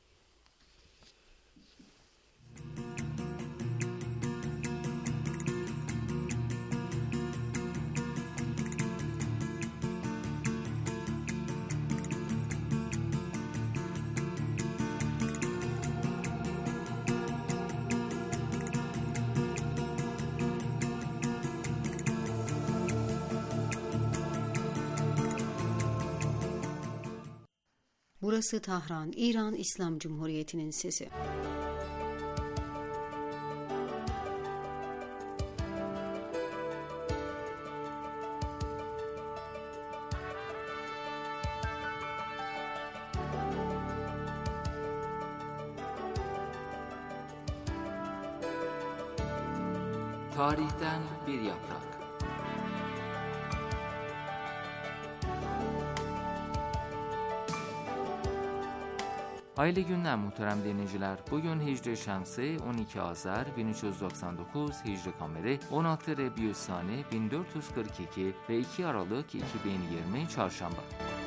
Burası Tahran, İran İslam Cumhuriyeti'nin sesi. Tarihten bir yaprak. Hayırlı günler muhterem dinleyiciler. Bugün Hicri Şemsi on iki Azar bin üç yüz doksan dokuz, Hicri Kameri on altı Rebiüssani bin dört yüz kırk iki ve iki Aralık iki bin yirmi Çarşamba.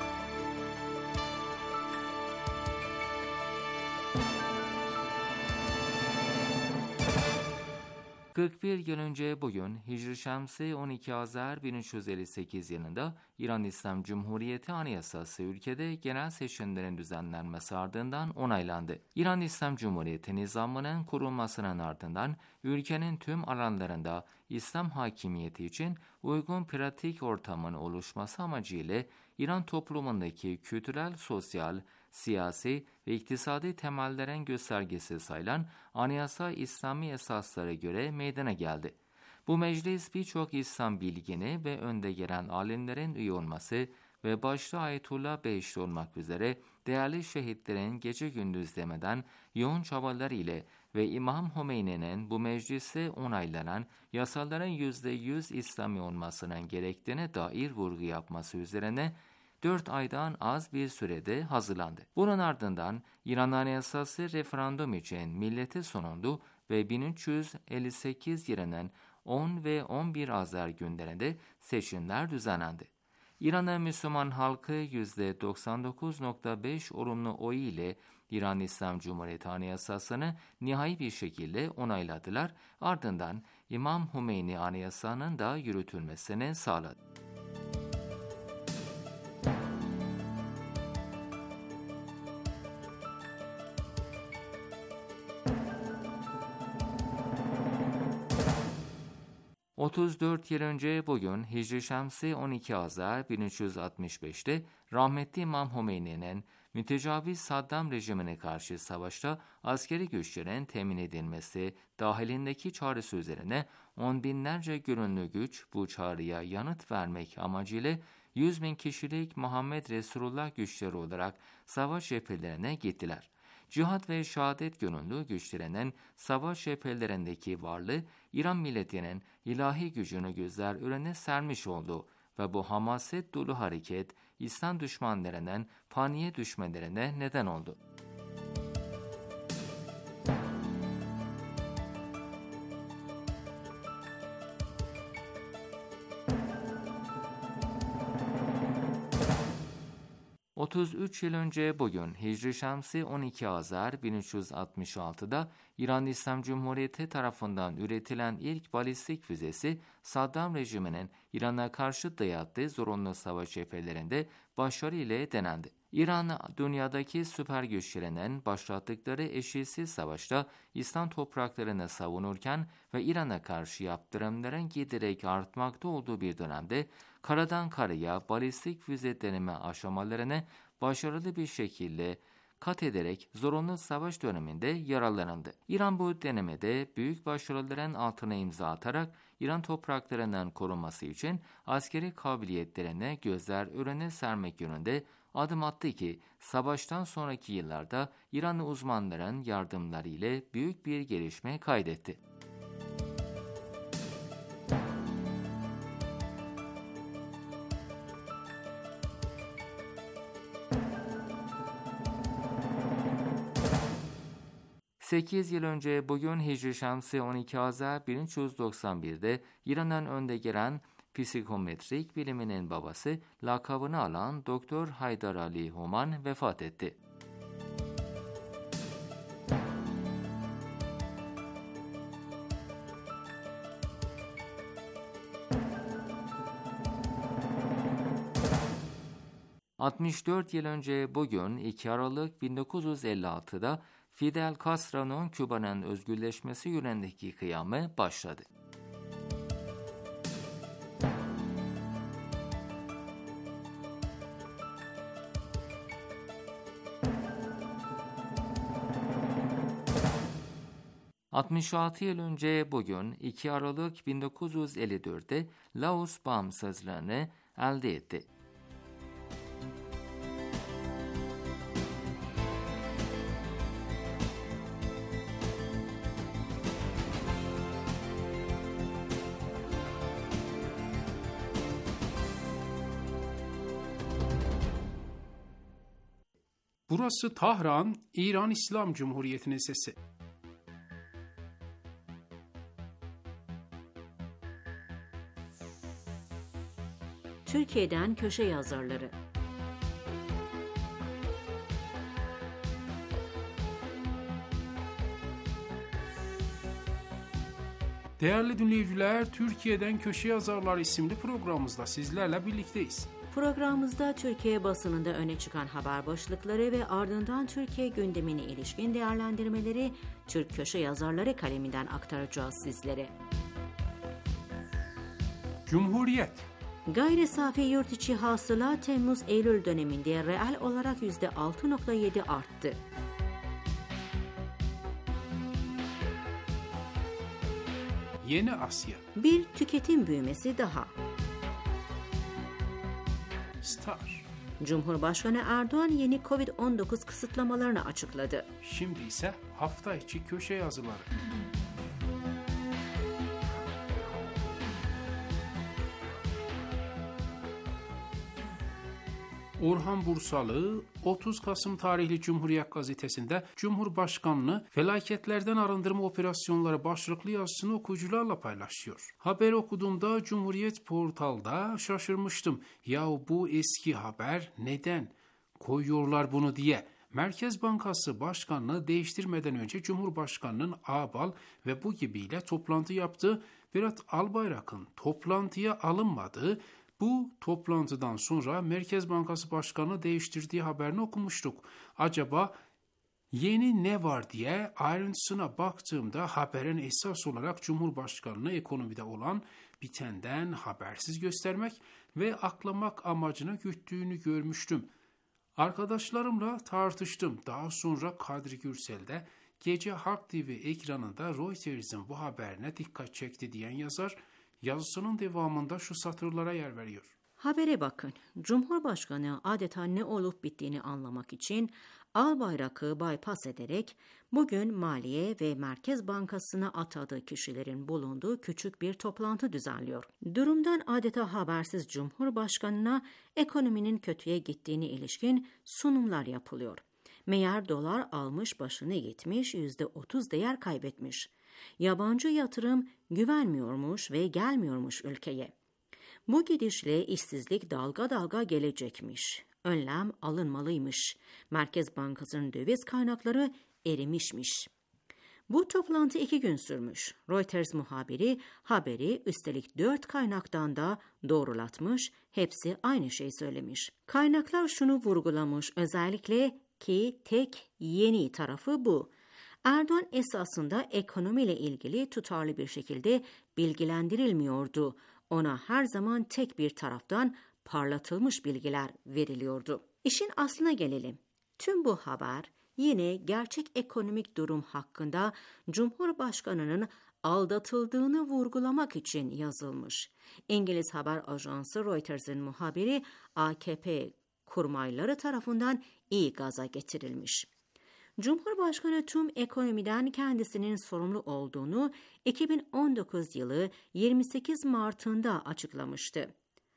kırk bir yıl önce bugün Hicri Şemsi on iki Azar bin üç yüz elli sekiz yılında İran İslam Cumhuriyeti Anayasası ülkede genel seçimlerin düzenlenmesi ardından onaylandı. İran İslam Cumhuriyeti nizamının kurulmasının ardından ülkenin tüm alanlarında İslam hakimiyeti için uygun pratik ortamın oluşması amacıyla İran toplumundaki kültürel, sosyal, siyasi ve iktisadi temellerin göstergesi sayılan anayasa İslami esaslara göre meydana geldi. Bu meclis birçok İslam bilgini ve önde gelen alimlerin üye olması ve başta Ayetullah Behişti olmak üzere değerli şehitlerin gece gündüz demeden yoğun çabalar ile ve İmam Hümeyni'nin bu meclise onaylanan yasaların yüzde yüz İslami olmasının gerektiğine dair vurgu yapması üzerine dört aydan az bir sürede hazırlandı. Bunun ardından İran Anayasası referandum için millete sunuldu ve bin üç yüz elli sekiz yılının on ve on bir Azar günlerinde seçimler düzenlendi. İran'ın Müslüman halkı yüzde doksan dokuz nokta beş olumlu oy ile İran İslam Cumhuriyeti Anayasası'nı nihai bir şekilde onayladılar. Ardından İmam Hümeyni Anayasası'nın da yürütülmesini sağladı. otuz dört yıl önce bugün Hicri Şemsi on iki Azar bin üç yüz altmış beşte rahmetli İmam Hümeyni'nin mütecaviz Saddam rejimine karşı savaşta askeri güçlerin temin edilmesi dahilindeki çağrısı üzerine on binlerce gönüllü güç bu çağrıya yanıt vermek amacıyla yüz bin kişilik Muhammed Resulullah güçleri olarak savaş cephelerine gittiler. Cihat ve şehadet gönüllü güçlerinin savaş cephelerindeki varlığı İran milletinin ilahi gücünü gözler önüne sermiş oldu ve bu hamaset dolu hareket İslam düşmanlarının paniğe düşmelerine neden oldu. otuz üç yıl önce bugün Hicri Şemsi on iki Azar bin üç yüz altmış altıda İran İslam Cumhuriyeti tarafından üretilen ilk balistik füzesi Saddam rejiminin İran'a karşı dayattığı zorunlu savaş cephelerinde başarı ile denendi. İran, dünyadaki süper güçlerinin başlattıkları eşitsiz savaşta İslam topraklarını savunurken ve İran'a karşı yaptırımların giderek artmakta olduğu bir dönemde karadan karaya balistik füze deneme aşamalarını başarılı bir şekilde kat ederek zorunlu savaş döneminde yararlandı. İran bu denemede büyük başarıların altına imza atarak İran topraklarından korunması için askeri kabiliyetlerine gözler önüne sermek yönünde adım attı ki savaştan sonraki yıllarda İranlı uzmanların yardımları ile büyük bir gelişme kaydetti. sekiz yıl önce bugün Hicri Şemsi on iki Azar bin üç yüz doksan birde İran'ın önde gelen psikometrik biliminin babası lakabını alan Doktor Haydar Ali Human vefat etti. altmış dört yıl önce bugün iki Aralık bin dokuz yüz elli altıda Fidel Castro'nun Küba'nın özgürleşmesi yönündeki kıyamı başladı. altmış altı yıl önce bugün iki Aralık bin dokuz yüz elli dörtte Laos bağımsızlığını elde etti. Burası Tahran, İran İslam Cumhuriyeti'nin sesi. Türkiye'den köşe yazarları. Değerli dinleyiciler, Türkiye'den Köşe Yazarlar isimli programımızda sizlerle birlikteyiz. Programımızda Türkiye basınında öne çıkan haber başlıkları ve ardından Türkiye gündemine ilişkin değerlendirmeleri Türk köşe yazarları kaleminden aktaracağız sizlere. Cumhuriyet. Gayri safi yurt içi hasıla Temmuz-Eylül döneminde reel olarak yüzde altı virgül yedi arttı. Yeni Asya. Bir tüketim büyümesi daha. Star. Cumhurbaşkanı Erdoğan yeni kovid on dokuz kısıtlamalarını açıkladı. Şimdi ise hafta içi köşe yazıları. Orhan Bursalı, otuz Kasım tarihli Cumhuriyet Gazetesi'nde Cumhurbaşkanlığı felaketlerden arındırma operasyonları başlıklı yazısını okuyucularla paylaşıyor. Haberi okuduğumda Cumhuriyet portalda şaşırmıştım. Yahu bu eski haber, neden koyuyorlar bunu diye. Merkez Bankası Başkanlığı değiştirmeden önce Cumhurbaşkanı'nın Ağbal ve bu gibiyle toplantı yaptığı, Berat Albayrak'ın toplantıya alınmadığı, bu toplantıdan sonra Merkez Bankası Başkanı değiştirdiği haberini okumuştuk. Acaba yeni ne var diye ayrıntısına baktığımda haberin esas olarak Cumhurbaşkanı'nı ekonomide olan bitenden habersiz göstermek ve aklamak amacına güttüğünü görmüştüm. Arkadaşlarımla tartıştım. Daha sonra Kadri Gürsel'de Gece Halk T V ekranında Reuters'ın bu haberine dikkat çekti diyen yazar, yazısının devamında şu satırlara yer veriyor. Habere bakın. Cumhurbaşkanı adeta ne olup bittiğini anlamak için Albayrak'ı bypass ederek bugün Maliye ve Merkez Bankası'na atadığı kişilerin bulunduğu küçük bir toplantı düzenliyor. Durumdan adeta habersiz Cumhurbaşkanı'na ekonominin kötüye gittiğine ilişkin sunumlar yapılıyor. Meğer dolar almış başını gitmiş, yüzde otuz değer kaybetmiş. Yabancı yatırım güvenmiyormuş ve gelmiyormuş ülkeye. Bu gidişle işsizlik dalga dalga gelecekmiş. Önlem alınmalıymış. Merkez Bankası'nın döviz kaynakları erimişmiş. Bu toplantı iki gün sürmüş. Reuters muhabiri haberi üstelik dört kaynaktan da doğrulatmış. Hepsi aynı şey söylemiş. Kaynaklar şunu vurgulamış özellikle ki tek yeni tarafı bu. Erdoğan esasında ekonomiyle ilgili tutarlı bir şekilde bilgilendirilmiyordu. Ona her zaman tek bir taraftan parlatılmış bilgiler veriliyordu. İşin aslına gelelim. Tüm bu haber yine gerçek ekonomik durum hakkında Cumhurbaşkanı'nın aldatıldığını vurgulamak için yazılmış. İngiliz haber ajansı Reuters'ın muhabiri A K P kurmayları tarafından iyi gaza getirilmiş. Cumhurbaşkanı tüm ekonomiden kendisinin sorumlu olduğunu iki bin on dokuz yılı yirmi sekiz Mart'ında açıklamıştı.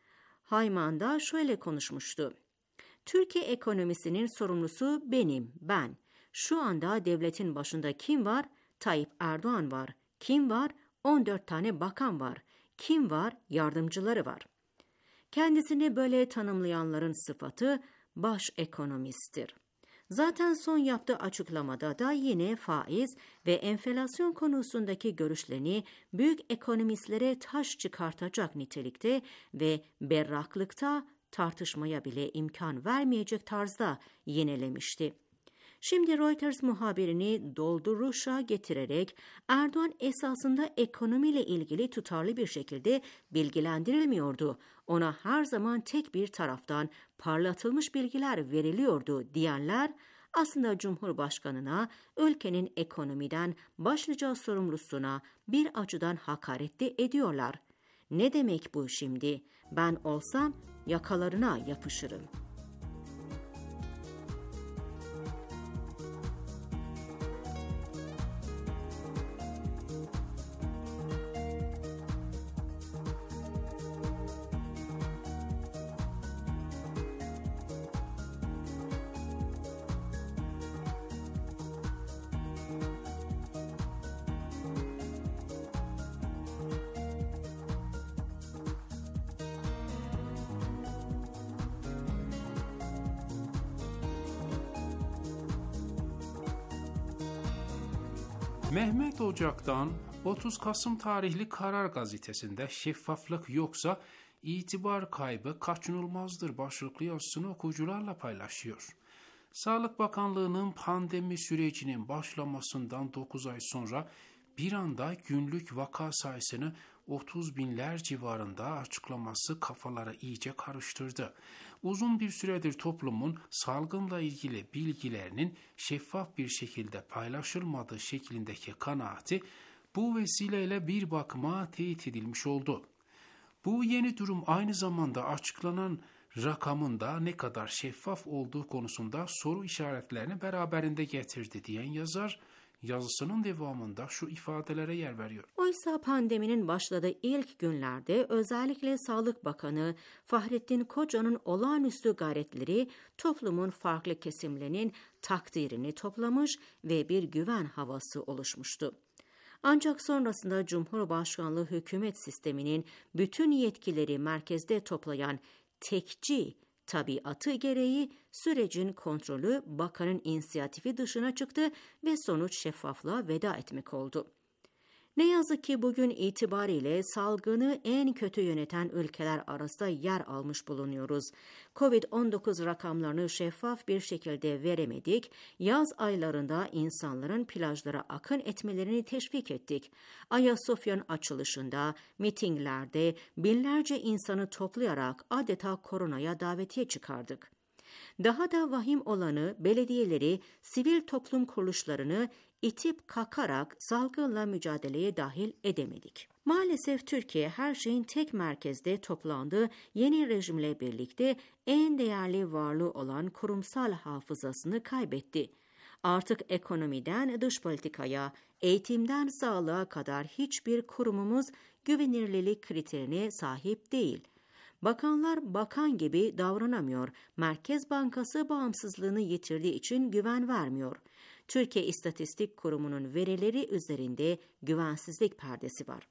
Hayman'da şöyle konuşmuştu. Türkiye ekonomisinin sorumlusu benim, ben. Şu anda devletin başında kim var? Tayyip Erdoğan var. Kim var? on dört tane bakan var. Kim var? Yardımcıları var. Kendisini böyle tanımlayanların sıfatı baş ekonomisttir. Zaten son yaptığı açıklamada da yine faiz ve enflasyon konusundaki görüşlerini büyük ekonomistlere taş çıkartacak nitelikte ve berraklıkta tartışmaya bile imkan vermeyecek tarzda yinelemişti. Şimdi Reuters muhabirini dolduruşa getirerek Erdoğan esasında ekonomiyle ilgili tutarlı bir şekilde bilgilendirilmiyordu. Ona her zaman tek bir taraftan parlatılmış bilgiler veriliyordu diyenler aslında Cumhurbaşkanına, ülkenin ekonomiden başlıca sorumlusuna bir açıdan hakaret de ediyorlar. Ne demek bu şimdi? Ben olsam yakalarına yapışırım. Mehmet Ocak'tan otuz Kasım tarihli Karar gazetesinde şeffaflık yoksa itibar kaybı kaçınılmazdır başlıklı yazısını okuyucularla paylaşıyor. Sağlık Bakanlığı'nın pandemi sürecinin başlamasından dokuz ay sonra bir anda günlük vaka sayısını otuz binler civarında açıklaması kafaları iyice karıştırdı. Uzun bir süredir toplumun salgınla ilgili bilgilerinin şeffaf bir şekilde paylaşılmadığı şeklindeki kanaati bu vesileyle bir bakıma teyit edilmiş oldu. Bu yeni durum aynı zamanda açıklanan rakamın da ne kadar şeffaf olduğu konusunda soru işaretlerini beraberinde getirdi diyen yazar, yazısının devamında şu ifadelere yer veriyor. Oysa pandeminin başladığı ilk günlerde özellikle Sağlık Bakanı Fahrettin Koca'nın olağanüstü gayretleri toplumun farklı kesimlerinin takdirini toplamış ve bir güven havası oluşmuştu. Ancak sonrasında Cumhurbaşkanlığı hükümet sisteminin bütün yetkileri merkezde toplayan tekçi tabiatı gereği sürecin kontrolü bakanın inisiyatifi dışına çıktı ve sonuç şeffaflığa veda etmek oldu. Ne yazık ki bugün itibariyle salgını en kötü yöneten ülkeler arasında yer almış bulunuyoruz. kovid on dokuz rakamlarını şeffaf bir şekilde veremedik. Yaz aylarında insanların plajlara akın etmelerini teşvik ettik. Ayasofya'nın açılışında, mitinglerde binlerce insanı toplayarak adeta koronaya davetiye çıkardık. Daha da vahim olanı belediyeleri, sivil toplum kuruluşlarını itip kakarak salgınla mücadeleye dahil edemedik. Maalesef Türkiye her şeyin tek merkezde toplandığı yeni rejimle birlikte en değerli varlığı olan kurumsal hafızasını kaybetti. Artık ekonomiden dış politikaya, eğitimden sağlığa kadar hiçbir kurumumuz güvenilirlik kriterine sahip değil. Bakanlar bakan gibi davranamıyor. Merkez Bankası bağımsızlığını yitirdiği için güven vermiyor. Türkiye İstatistik Kurumu'nun verileri üzerinde güvensizlik perdesi var.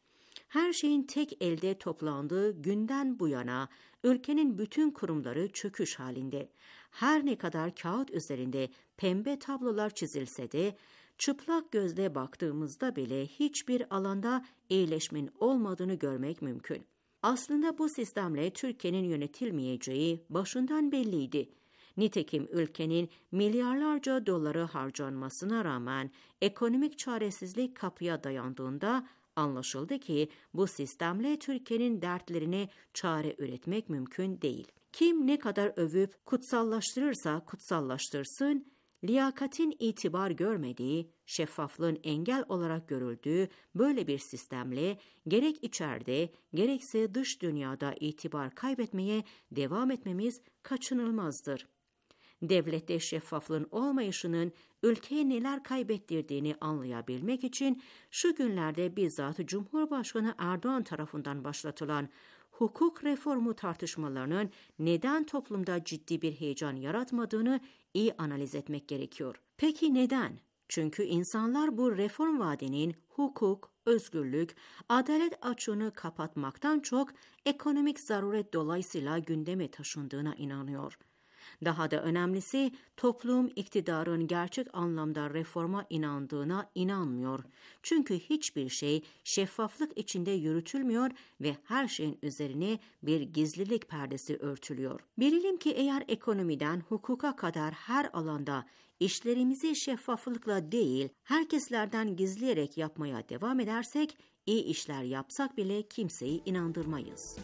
Her şeyin tek elde toplandığı günden bu yana ülkenin bütün kurumları çöküş halinde. Her ne kadar kağıt üzerinde pembe tablolar çizilse de çıplak gözle baktığımızda bile hiçbir alanda iyileşmenin olmadığını görmek mümkün. Aslında bu sistemle Türkiye'nin yönetilmeyeceği başından belliydi. Nitekim ülkenin milyarlarca doları harcanmasına rağmen ekonomik çaresizlik kapıya dayandığında anlaşıldı ki bu sistemle Türkiye'nin dertlerine çare üretmek mümkün değil. Kim ne kadar övüp kutsallaştırırsa kutsallaştırsın, liyakatin itibar görmediği, şeffaflığın engel olarak görüldüğü böyle bir sistemle gerek içeride gerekse dış dünyada itibar kaybetmeye devam etmemiz kaçınılmazdır. Devlette şeffaflığın olmayışının ülkeye neler kaybettirdiğini anlayabilmek için şu günlerde bizzat Cumhurbaşkanı Erdoğan tarafından başlatılan hukuk reformu tartışmalarının neden toplumda ciddi bir heyecan yaratmadığını iyi analiz etmek gerekiyor. Peki neden? Çünkü insanlar bu reform vaadinin hukuk, özgürlük, adalet açığını kapatmaktan çok ekonomik zaruret dolayısıyla gündeme taşındığına inanıyor. Daha da önemlisi toplum iktidarın gerçek anlamda reforma inandığına inanmıyor. Çünkü hiçbir şey şeffaflık içinde yürütülmüyor ve her şeyin üzerine bir gizlilik perdesi örtülüyor. Bilelim ki eğer ekonomiden hukuka kadar her alanda işlerimizi şeffaflıkla değil, herkeslerden gizleyerek yapmaya devam edersek, iyi işler yapsak bile kimseyi inandırmayız.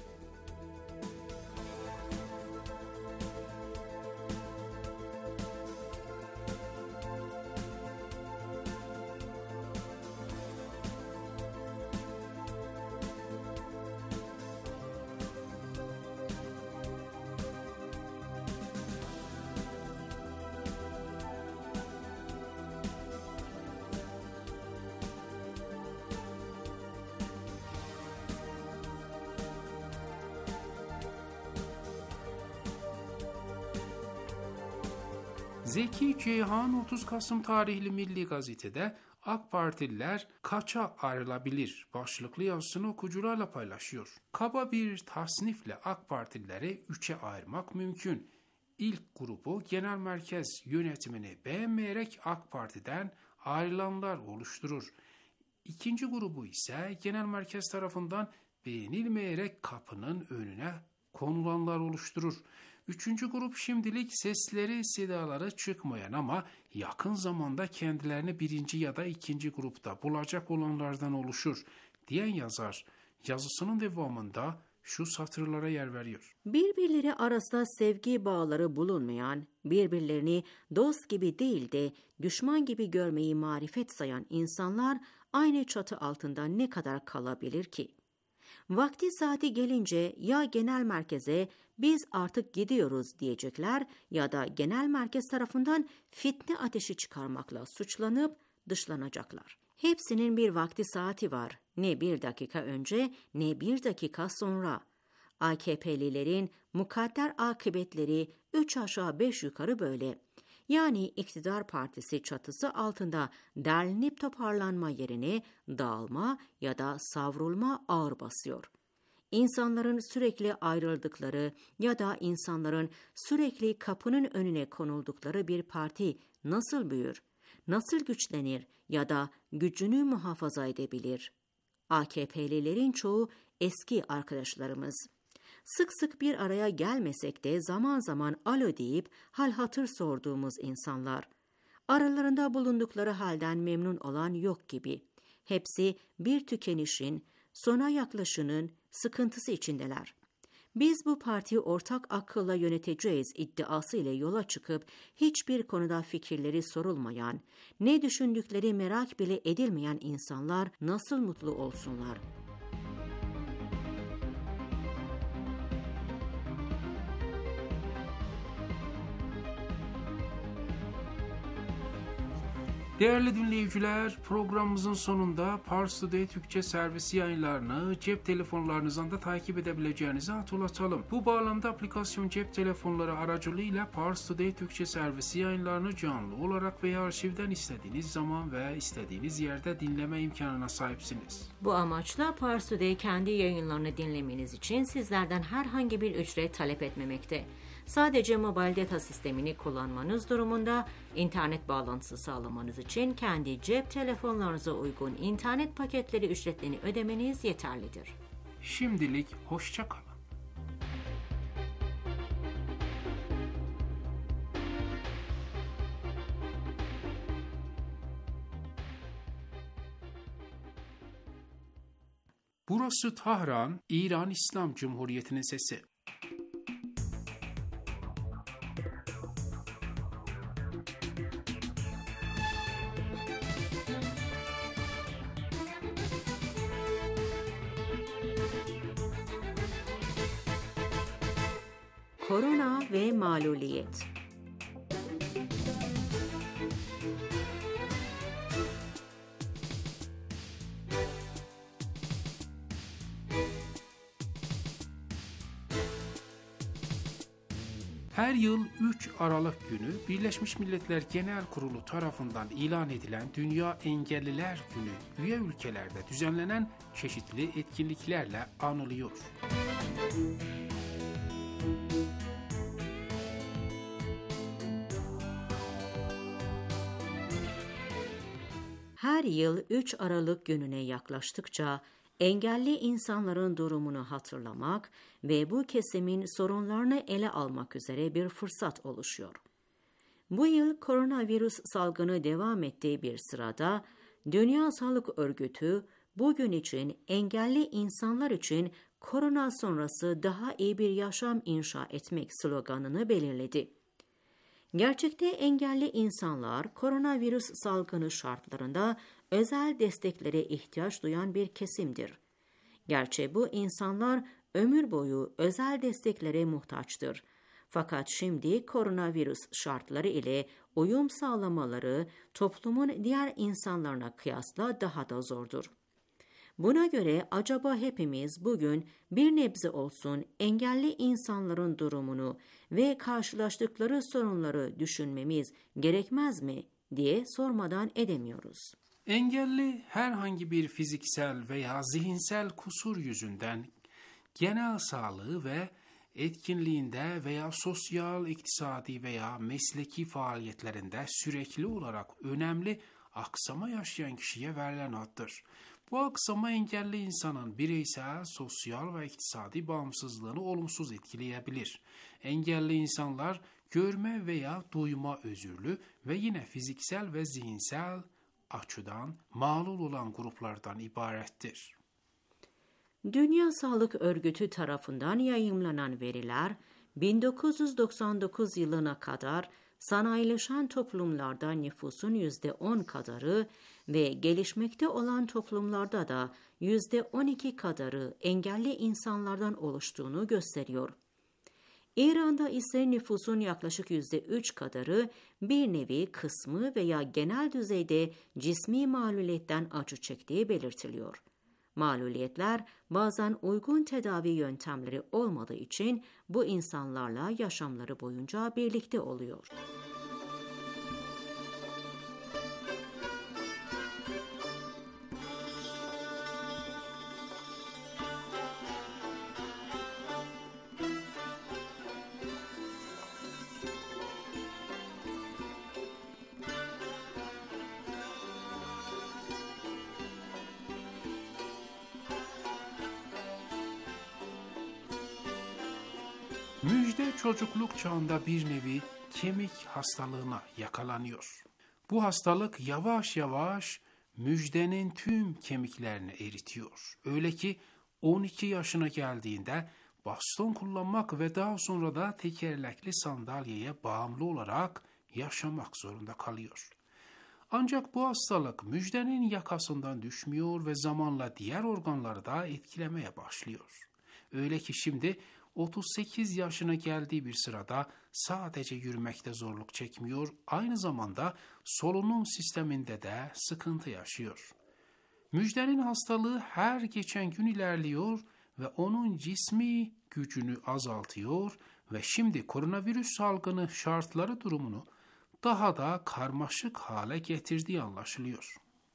Zeki Ceyhan otuz Kasım tarihli Milli Gazete'de AK Partililer kaça ayrılabilir başlıklı yazısını okuyucularla paylaşıyor. Kaba bir tasnifle AK Partilileri üçe ayırmak mümkün. İlk grubu genel merkez yönetimini beğenmeyerek AK Parti'den ayrılanlar oluşturur. İkinci grubu ise genel merkez tarafından beğenilmeyerek kapının önüne konulanlar oluşturur. Üçüncü grup şimdilik sesleri, sedaları çıkmayan ama yakın zamanda kendilerini birinci ya da ikinci grupta bulacak olanlardan oluşur diyen yazar yazısının devamında şu satırlara yer veriyor. Birbirleri arasında sevgi bağları bulunmayan, birbirlerini dost gibi değil de düşman gibi görmeyi marifet sayan insanlar aynı çatı altında ne kadar kalabilir ki? Vakti saati gelince ya genel merkeze biz artık gidiyoruz diyecekler ya da genel merkez tarafından fitne ateşi çıkarmakla suçlanıp dışlanacaklar. Hepsinin bir vakti saati var. Ne bir dakika önce ne bir dakika sonra. A K P'lilerin mukadder akıbetleri üç aşağı beş yukarı böyle. Yani iktidar partisi çatısı altında derlenip toparlanma yerine dağılma ya da savrulma ağır basıyor. İnsanların sürekli ayrıldıkları ya da insanların sürekli kapının önüne konuldukları bir parti nasıl büyür, nasıl güçlenir ya da gücünü muhafaza edebilir? A K P'lilerin çoğu eski arkadaşlarımız. Sık sık bir araya gelmesek de zaman zaman alo deyip hal hatır sorduğumuz insanlar. Aralarında bulundukları halden memnun olan yok gibi. Hepsi bir tükenişin, sona yaklaşının sıkıntısı içindeler. Biz bu partiyi ortak akılla yöneteceğiz iddiası ile yola çıkıp hiçbir konuda fikirleri sorulmayan, ne düşündükleri merak bile edilmeyen insanlar nasıl mutlu olsunlar? Değerli dinleyiciler, programımızın sonunda Pars Today Türkçe servisi yayınlarını cep telefonlarınızdan da takip edebileceğinizi hatırlatalım. Bu bağlamda aplikasyon cep telefonları aracılığıyla Pars Today Türkçe servisi yayınlarını canlı olarak veya arşivden istediğiniz zaman ve istediğiniz yerde dinleme imkanına sahipsiniz. Bu amaçla Pars Today kendi yayınlarını dinlemeniz için sizlerden herhangi bir ücret talep etmemekte. Sadece mobil data sistemini kullanmanız durumunda internet bağlantısı sağlamanız için kendi cep telefonlarınıza uygun internet paketleri ücretlerini ödemeniz yeterlidir. Şimdilik hoşça kalın. Burası Tahran, İran İslam Cumhuriyeti'nin sesi. Korona ve maluliyet. Her yıl üç Aralık günü Birleşmiş Milletler Genel Kurulu tarafından ilan edilen Dünya Engelliler Günü üye ülkelerde düzenlenen çeşitli etkinliklerle anılıyor. Her yıl üç Aralık gününe yaklaştıkça engelli insanların durumunu hatırlamak ve bu kesimin sorunlarını ele almak üzere bir fırsat oluşuyor. Bu yıl koronavirüs salgını devam ettiği bir sırada Dünya Sağlık Örgütü bugün için engelli insanlar için korona sonrası daha iyi bir yaşam inşa etmek sloganını belirledi. Gerçekte engelli insanlar koronavirüs salgını şartlarında özel desteklere ihtiyaç duyan bir kesimdir. Gerçi bu insanlar ömür boyu özel desteklere muhtaçtır. Fakat şimdi koronavirüs şartları ile uyum sağlamaları toplumun diğer insanlarına kıyasla daha da zordur. Buna göre acaba hepimiz bugün bir nebze olsun engelli insanların durumunu ve karşılaştıkları sorunları düşünmemiz gerekmez mi diye sormadan edemiyoruz. Engelli herhangi bir fiziksel veya zihinsel kusur yüzünden genel sağlığı ve etkinliğinde veya sosyal, iktisadi veya mesleki faaliyetlerinde sürekli olarak önemli aksama yaşayan kişiye verilen addır. Bu aksama engelli insanın bireysel, sosyal ve iktisadi bağımsızlığını olumsuz etkileyebilir. Engelli insanlar görme veya duyma özürlü ve yine fiziksel ve zihinsel açıdan mağlul olan gruplardan ibarettir. Dünya Sağlık Örgütü tarafından yayımlanan veriler, bin dokuz yüz doksan dokuz yılına kadar sanayileşen toplumlarda nüfusun yüzde on kadarı ve gelişmekte olan toplumlarda da yüzde on iki kadarı engelli insanlardan oluştuğunu gösteriyor. İran'da ise nüfusun yaklaşık yüzde üç kadarı bir nevi kısmı veya genel düzeyde cismi mağluliyetten acı çektiği belirtiliyor. Mağluliyetler bazen uygun tedavi yöntemleri olmadığı için bu insanlarla yaşamları boyunca birlikte oluyor. Müjde çocukluk çağında bir nevi kemik hastalığına yakalanıyor. Bu hastalık yavaş yavaş Müjde'nin tüm kemiklerini eritiyor. Öyle ki on iki yaşına geldiğinde baston kullanmak ve daha sonra da tekerlekli sandalyeye bağımlı olarak yaşamak zorunda kalıyor. Ancak bu hastalık Müjde'nin yakasından düşmüyor ve zamanla diğer organları da etkilemeye başlıyor. Öyle ki şimdi otuz sekiz yaşına geldiği bir sırada sadece yürümekte zorluk çekmiyor, aynı zamanda solunum sisteminde de sıkıntı yaşıyor. Müjde'nin hastalığı her geçen gün ilerliyor ve onun cismi gücünü azaltıyor ve şimdi koronavirüs salgını şartları durumunu daha da karmaşık hale getirdiği anlaşılıyor.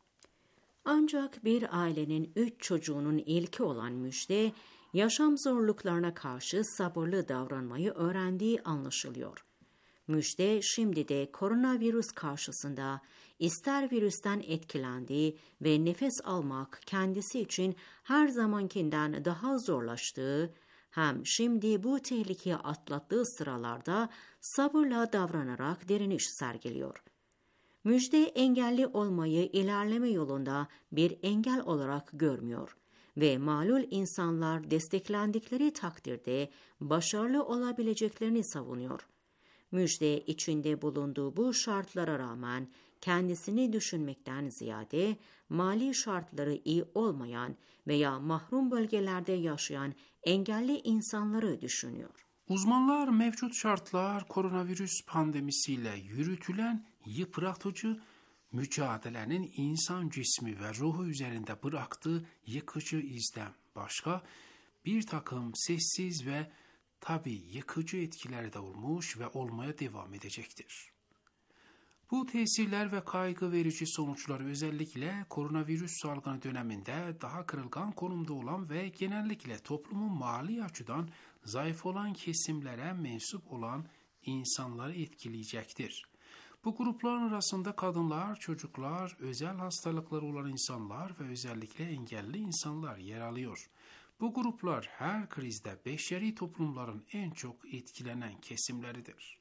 Ancak bir ailenin üç çocuğunun ilki olan Müjde, yaşam zorluklarına karşı sabırlı davranmayı öğrendiği anlaşılıyor. Müjde şimdi de koronavirüs karşısında ister virüsten etkilendiği ve nefes almak kendisi için her zamankinden daha zorlaştığı, hem şimdi bu tehlikeyi atlattığı sıralarda sabırla davranarak direniş sergiliyor. Müjde engelli olmayı ilerleme yolunda bir engel olarak görmüyor ve malul insanlar desteklendikleri takdirde başarılı olabileceklerini savunuyor. Müjde içinde bulunduğu bu şartlara rağmen kendisini düşünmekten ziyade mali şartları iyi olmayan veya mahrum bölgelerde yaşayan engelli insanları düşünüyor. Uzmanlar mevcut şartlar koronavirüs pandemisiyle yürütülen yıpratıcı mücadelenin insan cismi ve ruhu üzerinde bıraktığı yıkıcı izden başka bir takım sessiz ve tabii yıkıcı etkileri de olmuş ve olmaya devam edecektir. Bu tesirler ve kaygı verici sonuçlar özellikle koronavirüs salgını döneminde daha kırılgan konumda olan ve genellikle toplumun mali açıdan zayıf olan kesimlere mensup olan insanları etkileyecektir. Bu grupların arasında kadınlar, çocuklar, özel hastalıkları olan insanlar ve özellikle engelli insanlar yer alıyor. Bu gruplar her krizde beşeri toplumların en çok etkilenen kesimleridir.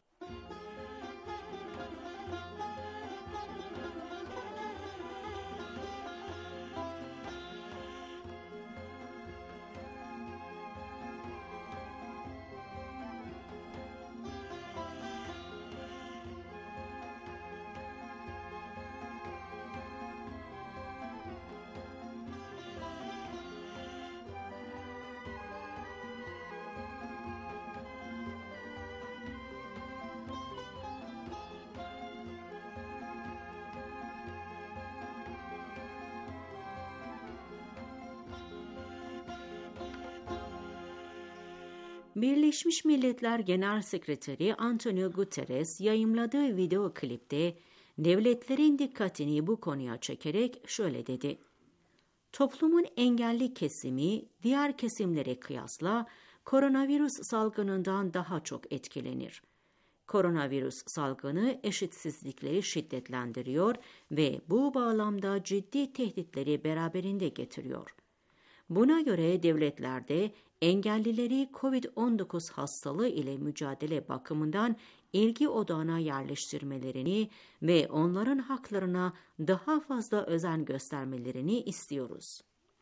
Birleşmiş Milletler Genel Sekreteri Antonio Guterres yayımladığı video klipte devletlerin dikkatini bu konuya çekerek şöyle dedi. Toplumun engelli kesimi diğer kesimlere kıyasla koronavirüs salgınından daha çok etkilenir. Koronavirüs salgını eşitsizlikleri şiddetlendiriyor ve bu bağlamda ciddi tehditleri beraberinde getiriyor. Buna göre devletlerde engellileri kovid on dokuz hastalığı ile mücadele bakımından ilgi odağına yerleştirmelerini ve onların haklarına daha fazla özen göstermelerini istiyoruz.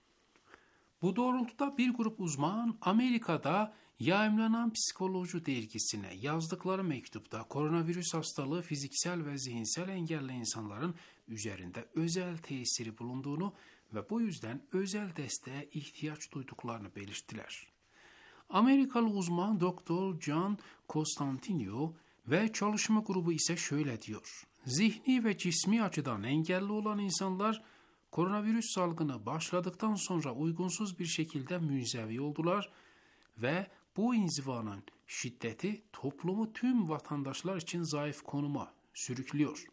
Bu doğrultuda bir grup uzman Amerika'da yayımlanan Psikoloji dergisine yazdıkları mektupta koronavirüs hastalığı fiziksel ve zihinsel engelli insanların üzerinde özel tesiri bulunduğunu ve bu yüzden özel desteğe ihtiyaç duyduklarını belirttiler. Amerikalı uzman Doktor John Costantino ve çalışma grubu ise şöyle diyor. Zihni ve cismi açıdan engelli olan insanlar koronavirüs salgını başladıktan sonra uygunsuz bir şekilde münzevi oldular ve bu inzivanın şiddeti toplumu tüm vatandaşlar için zayıf konuma sürüklüyor.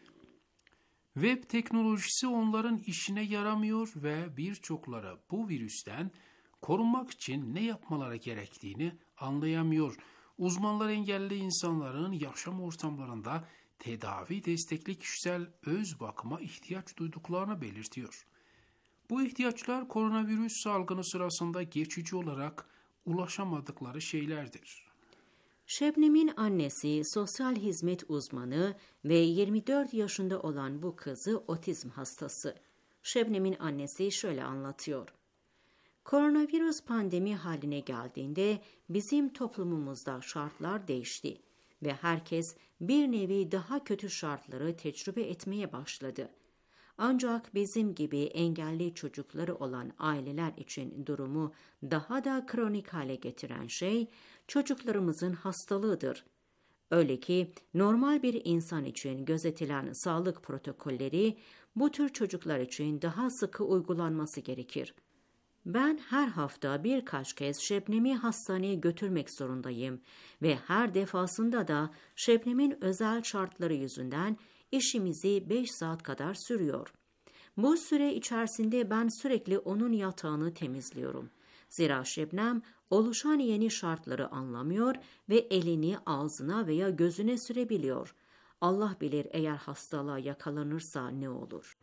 Web teknolojisi onların işine yaramıyor ve birçokları bu virüsten korunmak için ne yapmaları gerektiğini anlayamıyor. Uzmanlar engelli insanların yaşam ortamlarında tedavi destekli kişisel öz bakıma ihtiyaç duyduklarını belirtiyor. Bu ihtiyaçlar koronavirüs salgını sırasında geçici olarak ulaşamadıkları şeylerdir. Şebnem'in annesi sosyal hizmet uzmanı ve yirmi dört yaşında olan bu kızı otizm hastası. Şebnem'in annesi şöyle anlatıyor. Koronavirüs pandemi haline geldiğinde bizim toplumumuzda şartlar değişti ve herkes bir nevi daha kötü şartları tecrübe etmeye başladı. Ancak bizim gibi engelli çocukları olan aileler için durumu daha da kronik hale getiren şey çocuklarımızın hastalığıdır. Öyle ki normal bir insan için gözetilen sağlık protokolleri bu tür çocuklar için daha sıkı uygulanması gerekir. Ben her hafta birkaç kez Şebnem'i hastaneye götürmek zorundayım ve her defasında da Şebnem'in özel şartları yüzünden işimizi beş saat kadar sürüyor. Bu süre içerisinde ben sürekli onun yatağını temizliyorum. Zira Şebnem oluşan yeni şartları anlamıyor ve elini ağzına veya gözüne sürebiliyor. Allah bilir eğer hastalığa yakalanırsa ne olur.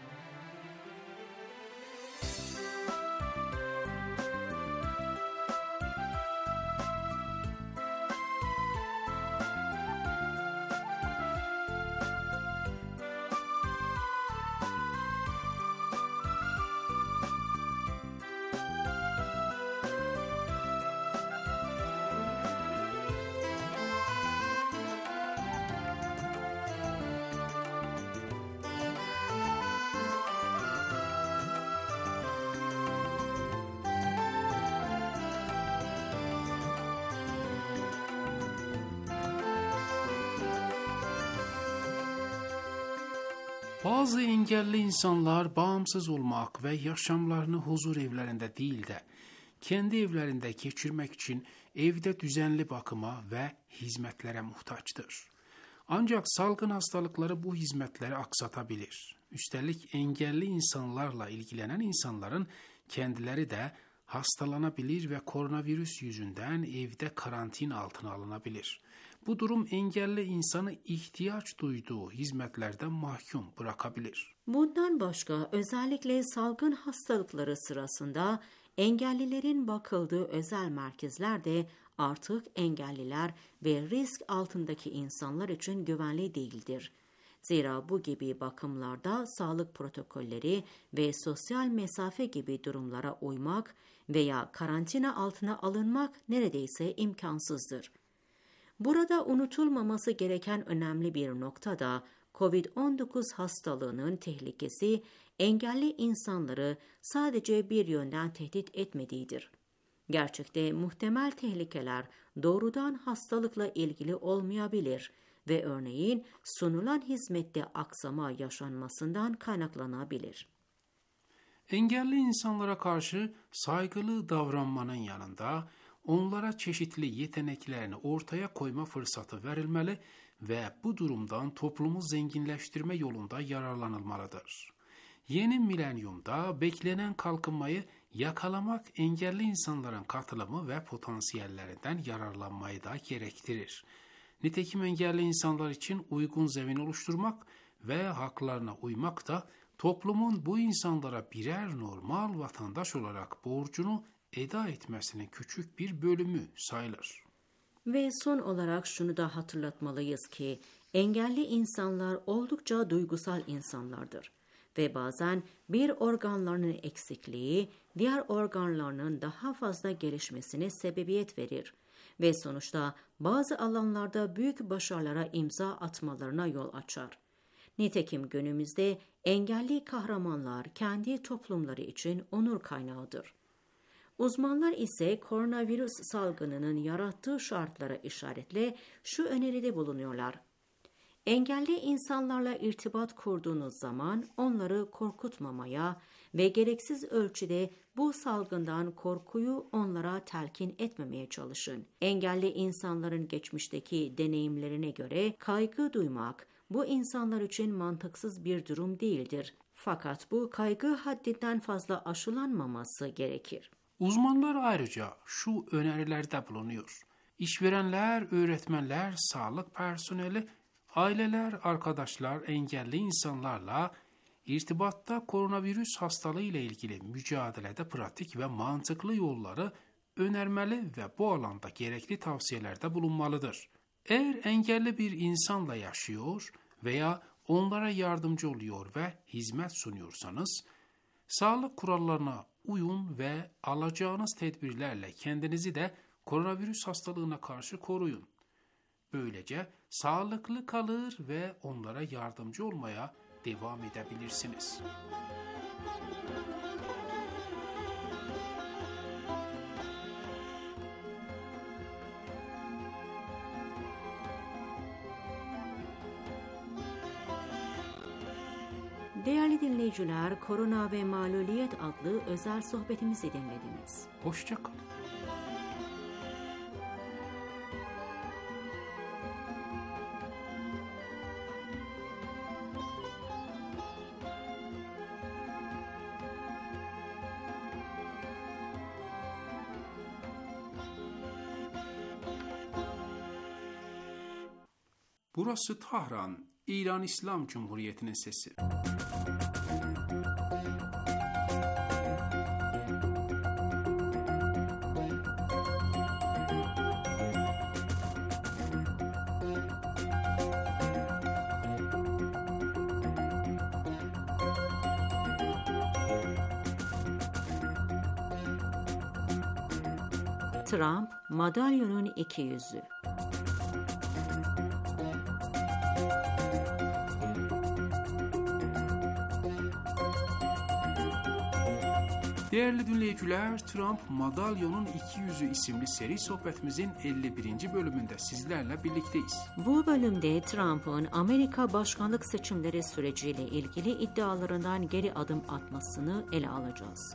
Bazı engelli insanlar bağımsız olmak ve yaşamlarını huzur evlerinde değil de kendi evlerinde geçirmek için evde düzenli bakıma ve hizmetlere muhtaçtır. Ancak salgın hastalıkları bu hizmetleri aksatabilir. Üstelik engelli insanlarla ilgilenen insanların kendileri de hastalanabilir ve koronavirüs yüzünden evde karantina altına alınabilir. Bu durum engelli insanı ihtiyaç duyduğu hizmetlerden mahkum bırakabilir. Bundan başka özellikle salgın hastalıkları sırasında engellilerin bakıldığı özel merkezler de artık engelliler ve risk altındaki insanlar için güvenli değildir. Zira bu gibi bakımlarda sağlık protokolleri ve sosyal mesafe gibi durumlara uymak veya karantina altına alınmak neredeyse imkansızdır. Burada unutulmaması gereken önemli bir nokta da kovid on dokuz hastalığının tehlikesi engelli insanları sadece bir yönden tehdit etmediğidir. Gerçekte muhtemel tehlikeler doğrudan hastalıkla ilgili olmayabilir ve örneğin sunulan hizmette aksama yaşanmasından kaynaklanabilir. Engelli insanlara karşı saygılı davranmanın yanında onlara çeşitli yeteneklerini ortaya koyma fırsatı verilmeli ve bu durumdan toplumu zenginleştirme yolunda yararlanılmalıdır. Yeni milenyumda beklenen kalkınmayı yakalamak engelli insanların katılımı ve potansiyellerinden yararlanmayı da gerektirir. Nitekim engelli insanlar için uygun zemin oluşturmak ve haklarına uymak da toplumun bu insanlara birer normal vatandaş olarak borcunu eda etmesinin küçük bir bölümü sayılır. Ve son olarak şunu da hatırlatmalıyız ki engelli insanlar oldukça duygusal insanlardır ve bazen bir organlarının eksikliği diğer organlarının daha fazla gelişmesine sebebiyet verir ve sonuçta bazı alanlarda büyük başarılara imza atmalarına yol açar. Nitekim günümüzde engelli kahramanlar kendi toplumları için onur kaynağıdır. Uzmanlar ise koronavirüs salgınının yarattığı şartlara işaretle şu öneride bulunuyorlar. Engelli insanlarla irtibat kurduğunuz zaman onları korkutmamaya ve gereksiz ölçüde bu salgından korkuyu onlara telkin etmemeye çalışın. Engelli insanların geçmişteki deneyimlerine göre kaygı duymak bu insanlar için mantıksız bir durum değildir. Fakat bu kaygı haddinden fazla aşılanmaması gerekir. Uzmanlar ayrıca şu önerilerde bulunuyor. İşverenler, öğretmenler, sağlık personeli, aileler, arkadaşlar engelli insanlarla irtibatta koronavirüs hastalığı ile ilgili mücadelede pratik ve mantıklı yolları önermeli ve bu alanda gerekli tavsiyelerde bulunmalıdır. Eğer engelli bir insanla yaşıyor veya onlara yardımcı oluyor ve hizmet sunuyorsanız, sağlık kurallarına uyun ve alacağınız tedbirlerle kendinizi de koronavirüs hastalığına karşı koruyun. Böylece sağlıklı kalır ve onlara yardımcı olmaya devam edebilirsiniz. Değerli dinleyiciler, Korona ve Maluliyet adlı özel sohbetimizi dinlediniz. Hoşça kalın. Burası Tahran, İran İslam Cumhuriyeti'nin sesi. Trump, madalyonun iki yüzü. Değerli dinleyiciler, Trump Madalyonun iki yüzü isimli seri sohbetimizin elli birinci bölümünde sizlerle birlikteyiz. Bu bölümde Trump'ın Amerika başkanlık seçimleri süreciyle ilgili iddialarından geri adım atmasını ele alacağız.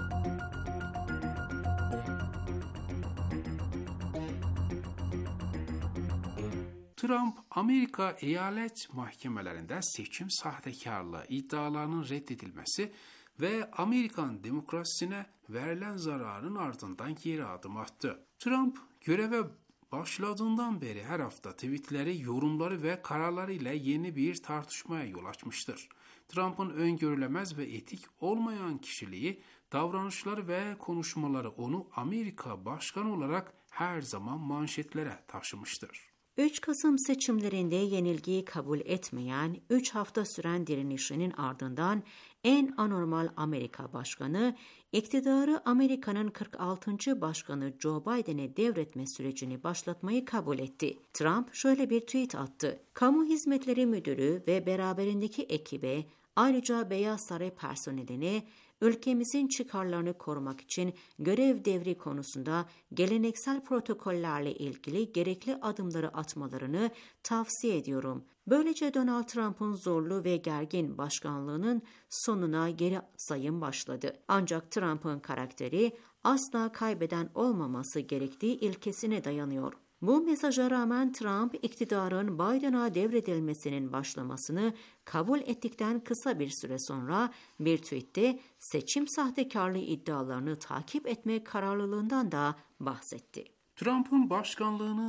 Trump, Amerika eyalet mahkemelerinde seçim sahtekarlığı iddialarının reddedilmesi ve Amerikan demokrasisine verilen zararın ardından geri adım attı. Trump, göreve başladığından beri her hafta tweetleri, yorumları ve kararları ile yeni bir tartışmaya yol açmıştır. Trump'ın öngörülemez ve etik olmayan kişiliği, davranışları ve konuşmaları onu Amerika başkanı olarak her zaman manşetlere taşımıştır. üç Kasım seçimlerinde yenilgiyi kabul etmeyen, üç hafta süren direnişinin ardından en anormal Amerika Başkanı, iktidarı Amerika'nın kırk altıncı Başkanı Joe Biden'e devretme sürecini başlatmayı kabul etti. Trump şöyle bir tweet attı. Kamu Hizmetleri Müdürü ve beraberindeki ekibe, ayrıca Beyaz Saray personeline, ülkemizin çıkarlarını korumak için görev devri konusunda geleneksel protokollerle ilgili gerekli adımları atmalarını tavsiye ediyorum. Böylece Donald Trump'ın zorlu ve gergin başkanlığının sonuna geri sayım başladı. Ancak Trump'ın karakteri asla kaybeden olmaması gerektiği ilkesine dayanıyor. Bu mesaja rağmen Trump, iktidarın Biden'a devredilmesinin başlamasını kabul ettikten kısa bir süre sonra bir tweette seçim sahtekarlığı iddialarını takip etme kararlılığından da bahsetti. Trump'ın başkanlığının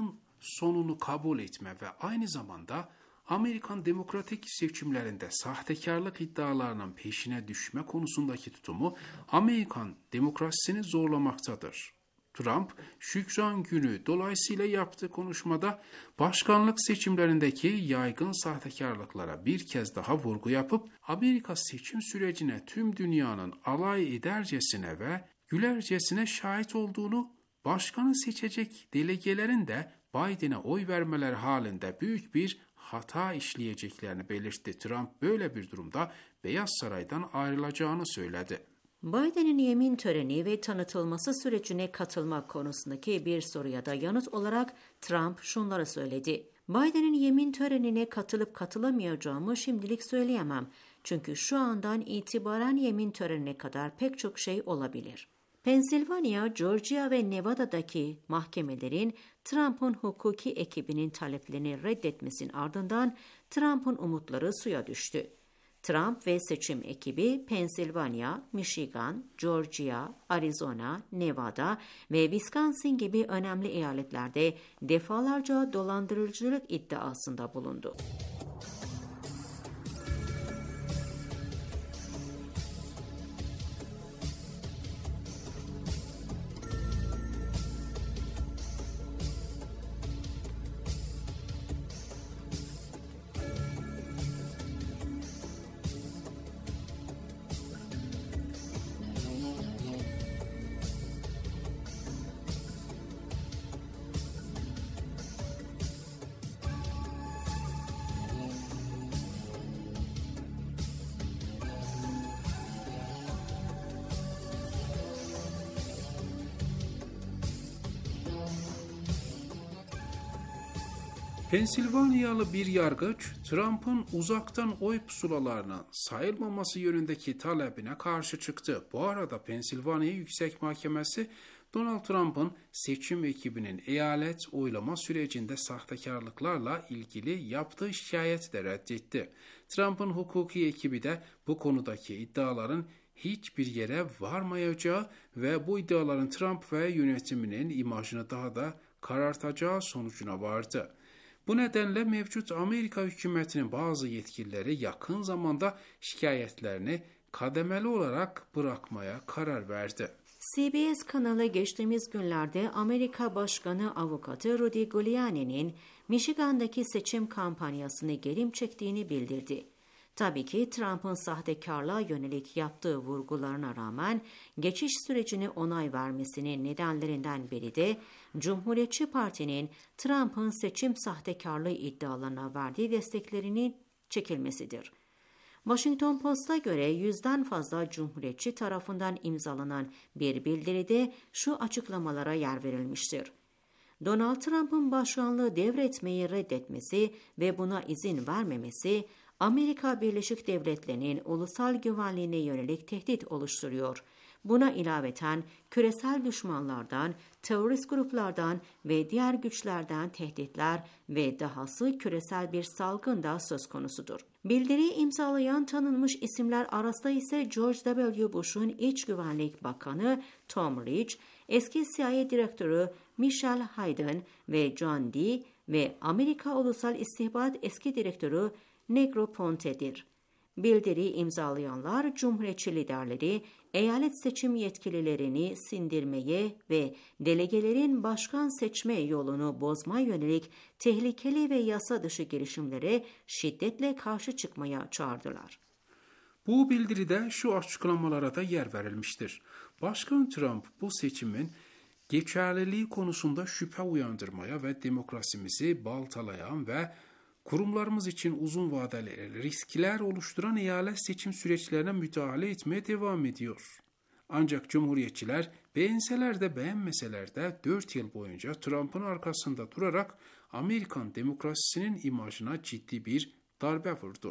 sonunu kabul etme ve aynı zamanda Amerikan demokratik seçimlerinde sahtekarlık iddialarının peşine düşme konusundaki tutumu Amerikan demokrasisini zorlamaktadır. Trump, Şükran Günü dolayısıyla yaptığı konuşmada başkanlık seçimlerindeki yaygın sahtekarlıklara bir kez daha vurgu yapıp Amerika seçim sürecine tüm dünyanın alay edercesine ve gülercesine şahit olduğunu, başkanı seçecek delegelerin de Biden'e oy vermeleri halinde büyük bir hata işleyeceklerini belirtti. Trump böyle bir durumda Beyaz Saray'dan ayrılacağını söyledi. Biden'in yemin töreni ve tanıtılması sürecine katılmak konusundaki bir soruya da yanıt olarak Trump şunları söyledi. Biden'in yemin törenine katılıp katılamayacağımı şimdilik söyleyemem. Çünkü şu andan itibaren yemin törenine kadar pek çok şey olabilir. Pensilvanya, Georgia ve Nevada'daki mahkemelerin Trump'ın hukuki ekibinin taleplerini reddetmesinin ardından Trump'ın umutları suya düştü. Trump ve seçim ekibi Pensilvanya, Michigan, Georgia, Arizona, Nevada ve Wisconsin gibi önemli eyaletlerde defalarca dolandırıcılık iddiasında bulundu. Pensilvanyalı bir yargıç, Trump'ın uzaktan oy pusulalarının sayılmaması yönündeki talebine karşı çıktı. Bu arada Pensilvanya Yüksek Mahkemesi, Donald Trump'ın seçim ekibinin eyalet oylama sürecinde sahtekarlıklarla ilgili yaptığı şikayeti de reddetti. Trump'ın hukuki ekibi de bu konudaki iddiaların hiçbir yere varmayacağı ve bu iddiaların Trump ve yönetiminin imajını daha da karartacağı sonucuna vardı. Bu nedenle mevcut Amerika hükümetinin bazı yetkilileri yakın zamanda şikayetlerini kademeli olarak bırakmaya karar verdi. C B S kanalı geçtiğimiz günlerde Amerika Başkanı Avukatı Rudy Giuliani'nin Michigan'daki seçim kampanyasını gerim çektiğini bildirdi. Tabii ki Trump'ın sahtekarlığa yönelik yaptığı vurgularına rağmen geçiş sürecine onay vermesinin nedenlerinden biri de Cumhuriyetçi Parti'nin Trump'ın seçim sahtekarlığı iddialarına verdiği desteklerinin çekilmesidir. Washington Post'a göre yüzden fazla Cumhuriyetçi tarafından imzalanan bir bildiride şu açıklamalara yer verilmiştir. Donald Trump'ın başkanlığı devretmeyi reddetmesi ve buna izin vermemesi, Amerika Birleşik Devletleri'nin ulusal güvenliğine yönelik tehdit oluşturuyor. Buna ilaveten küresel düşmanlardan, terörist gruplardan ve diğer güçlerden tehditler ve dahası küresel bir salgın da söz konusudur. Bildiriyi imzalayan tanınmış isimler arasında ise George W. Bush'un İç Güvenlik Bakanı Tom Ridge, eski C I A Direktörü Michael Hayden ve John Dee ve Amerika Ulusal İstihbarat Eski Direktörü Negroponte'dir. Bildiriyi imzalayanlar Cumhuriyetçi liderleri, eyalet seçim yetkililerini sindirmeye ve delegelerin başkan seçme yolunu bozmaya yönelik tehlikeli ve yasa dışı girişimlere şiddetle karşı çıkmaya çağırdılar. Bu bildiride şu açıklamalara da yer verilmiştir. Başkan Trump bu seçimin geçerliliği konusunda şüphe uyandırmaya ve demokrasimizi baltalayan ve kurumlarımız için uzun vadeli riskler oluşturan eyalet seçim süreçlerine müdahale etmeye devam ediyor. Ancak Cumhuriyetçiler beğenseler de beğenmeseler de dört yıl boyunca Trump'ın arkasında durarak Amerikan demokrasisinin imajına ciddi bir darbe vurdu.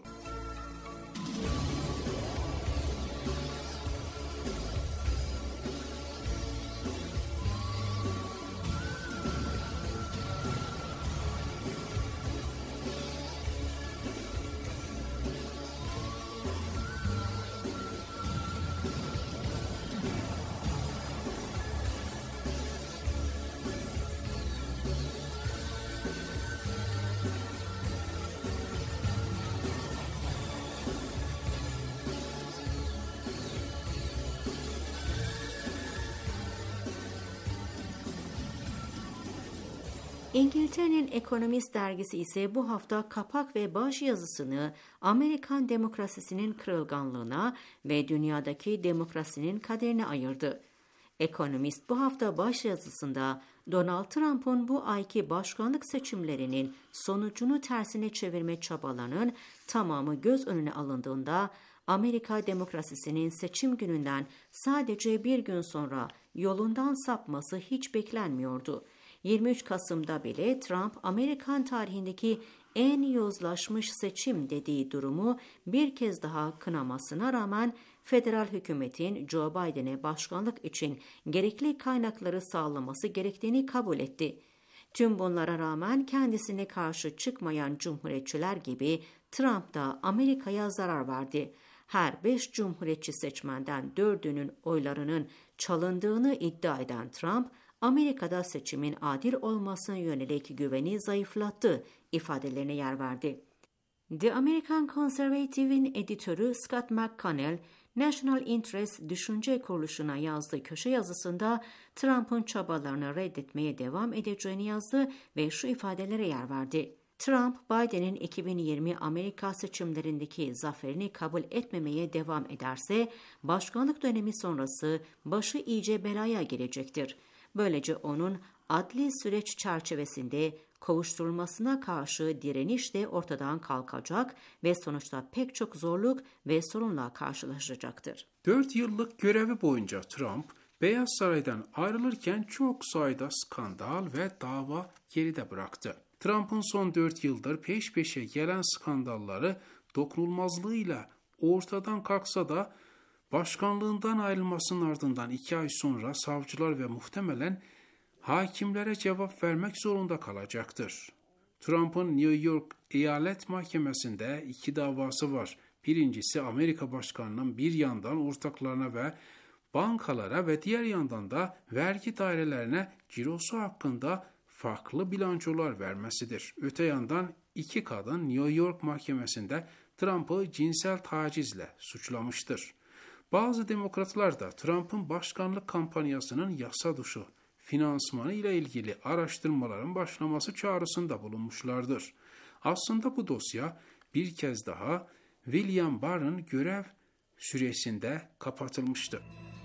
İngiltere'nin Economist dergisi ise bu hafta kapak ve baş yazısını Amerikan demokrasisinin kırılganlığına ve dünyadaki demokrasinin kaderine ayırdı. Economist bu hafta baş yazısında Donald Trump'ın bu ayki başkanlık seçimlerinin sonucunu tersine çevirme çabalarının tamamı göz önüne alındığında Amerika demokrasisinin seçim gününden sadece bir gün sonra yolundan sapması hiç beklenmiyordu. yirmi üç Kasım'da bile Trump, Amerikan tarihindeki en yozlaşmış seçim dediği durumu bir kez daha kınamasına rağmen federal hükümetin Joe Biden'e başkanlık için gerekli kaynakları sağlaması gerektiğini kabul etti. Tüm bunlara rağmen kendisine karşı çıkmayan cumhuriyetçiler gibi Trump da Amerika'ya zarar verdi. Her beş cumhuriyetçi seçmenden dördünün oylarının çalındığını iddia eden Trump, Amerika'da seçimin adil olmasına yönelik güveni zayıflattı ifadelerine yer verdi. The American Conservative'in editörü Scott McConnell, National Interest Düşünce Kuruluşu'na yazdığı köşe yazısında Trump'ın çabalarını reddetmeye devam edeceğini yazdı ve şu ifadelere yer verdi. Trump, Biden'in iki bin yirmi Amerika seçimlerindeki zaferini kabul etmemeye devam ederse, başkanlık dönemi sonrası başı iyice belaya girecektir. Böylece onun adli süreç çerçevesinde kovuşturulmasına karşı direniş de ortadan kalkacak ve sonuçta pek çok zorluk ve sorunla karşılaşacaktır. Dört yıllık görevi boyunca Trump, Beyaz Saray'dan ayrılırken çok sayıda skandal ve dava geride bıraktı. Trump'ın son dört yıldır peş peşe gelen skandalları dokunulmazlığıyla ortadan kalksa da başkanlığından ayrılmasının ardından iki ay sonra savcılar ve muhtemelen hakimlere cevap vermek zorunda kalacaktır. Trump'ın New York Eyalet Mahkemesi'nde iki davası var. Birincisi Amerika Başkanı'nın bir yandan ortaklarına ve bankalara ve diğer yandan da vergi dairelerine cirosu hakkında farklı bilançolar vermesidir. Öte yandan iki kadın New York Mahkemesi'nde Trump'ı cinsel tacizle suçlamıştır. Bazı demokratlar da Trump'ın başkanlık kampanyasının yasa dışı finansmanı ile ilgili araştırmaların başlaması çağrısında bulunmuşlardır. Aslında bu dosya bir kez daha William Barr'ın görev süresinde kapatılmıştı.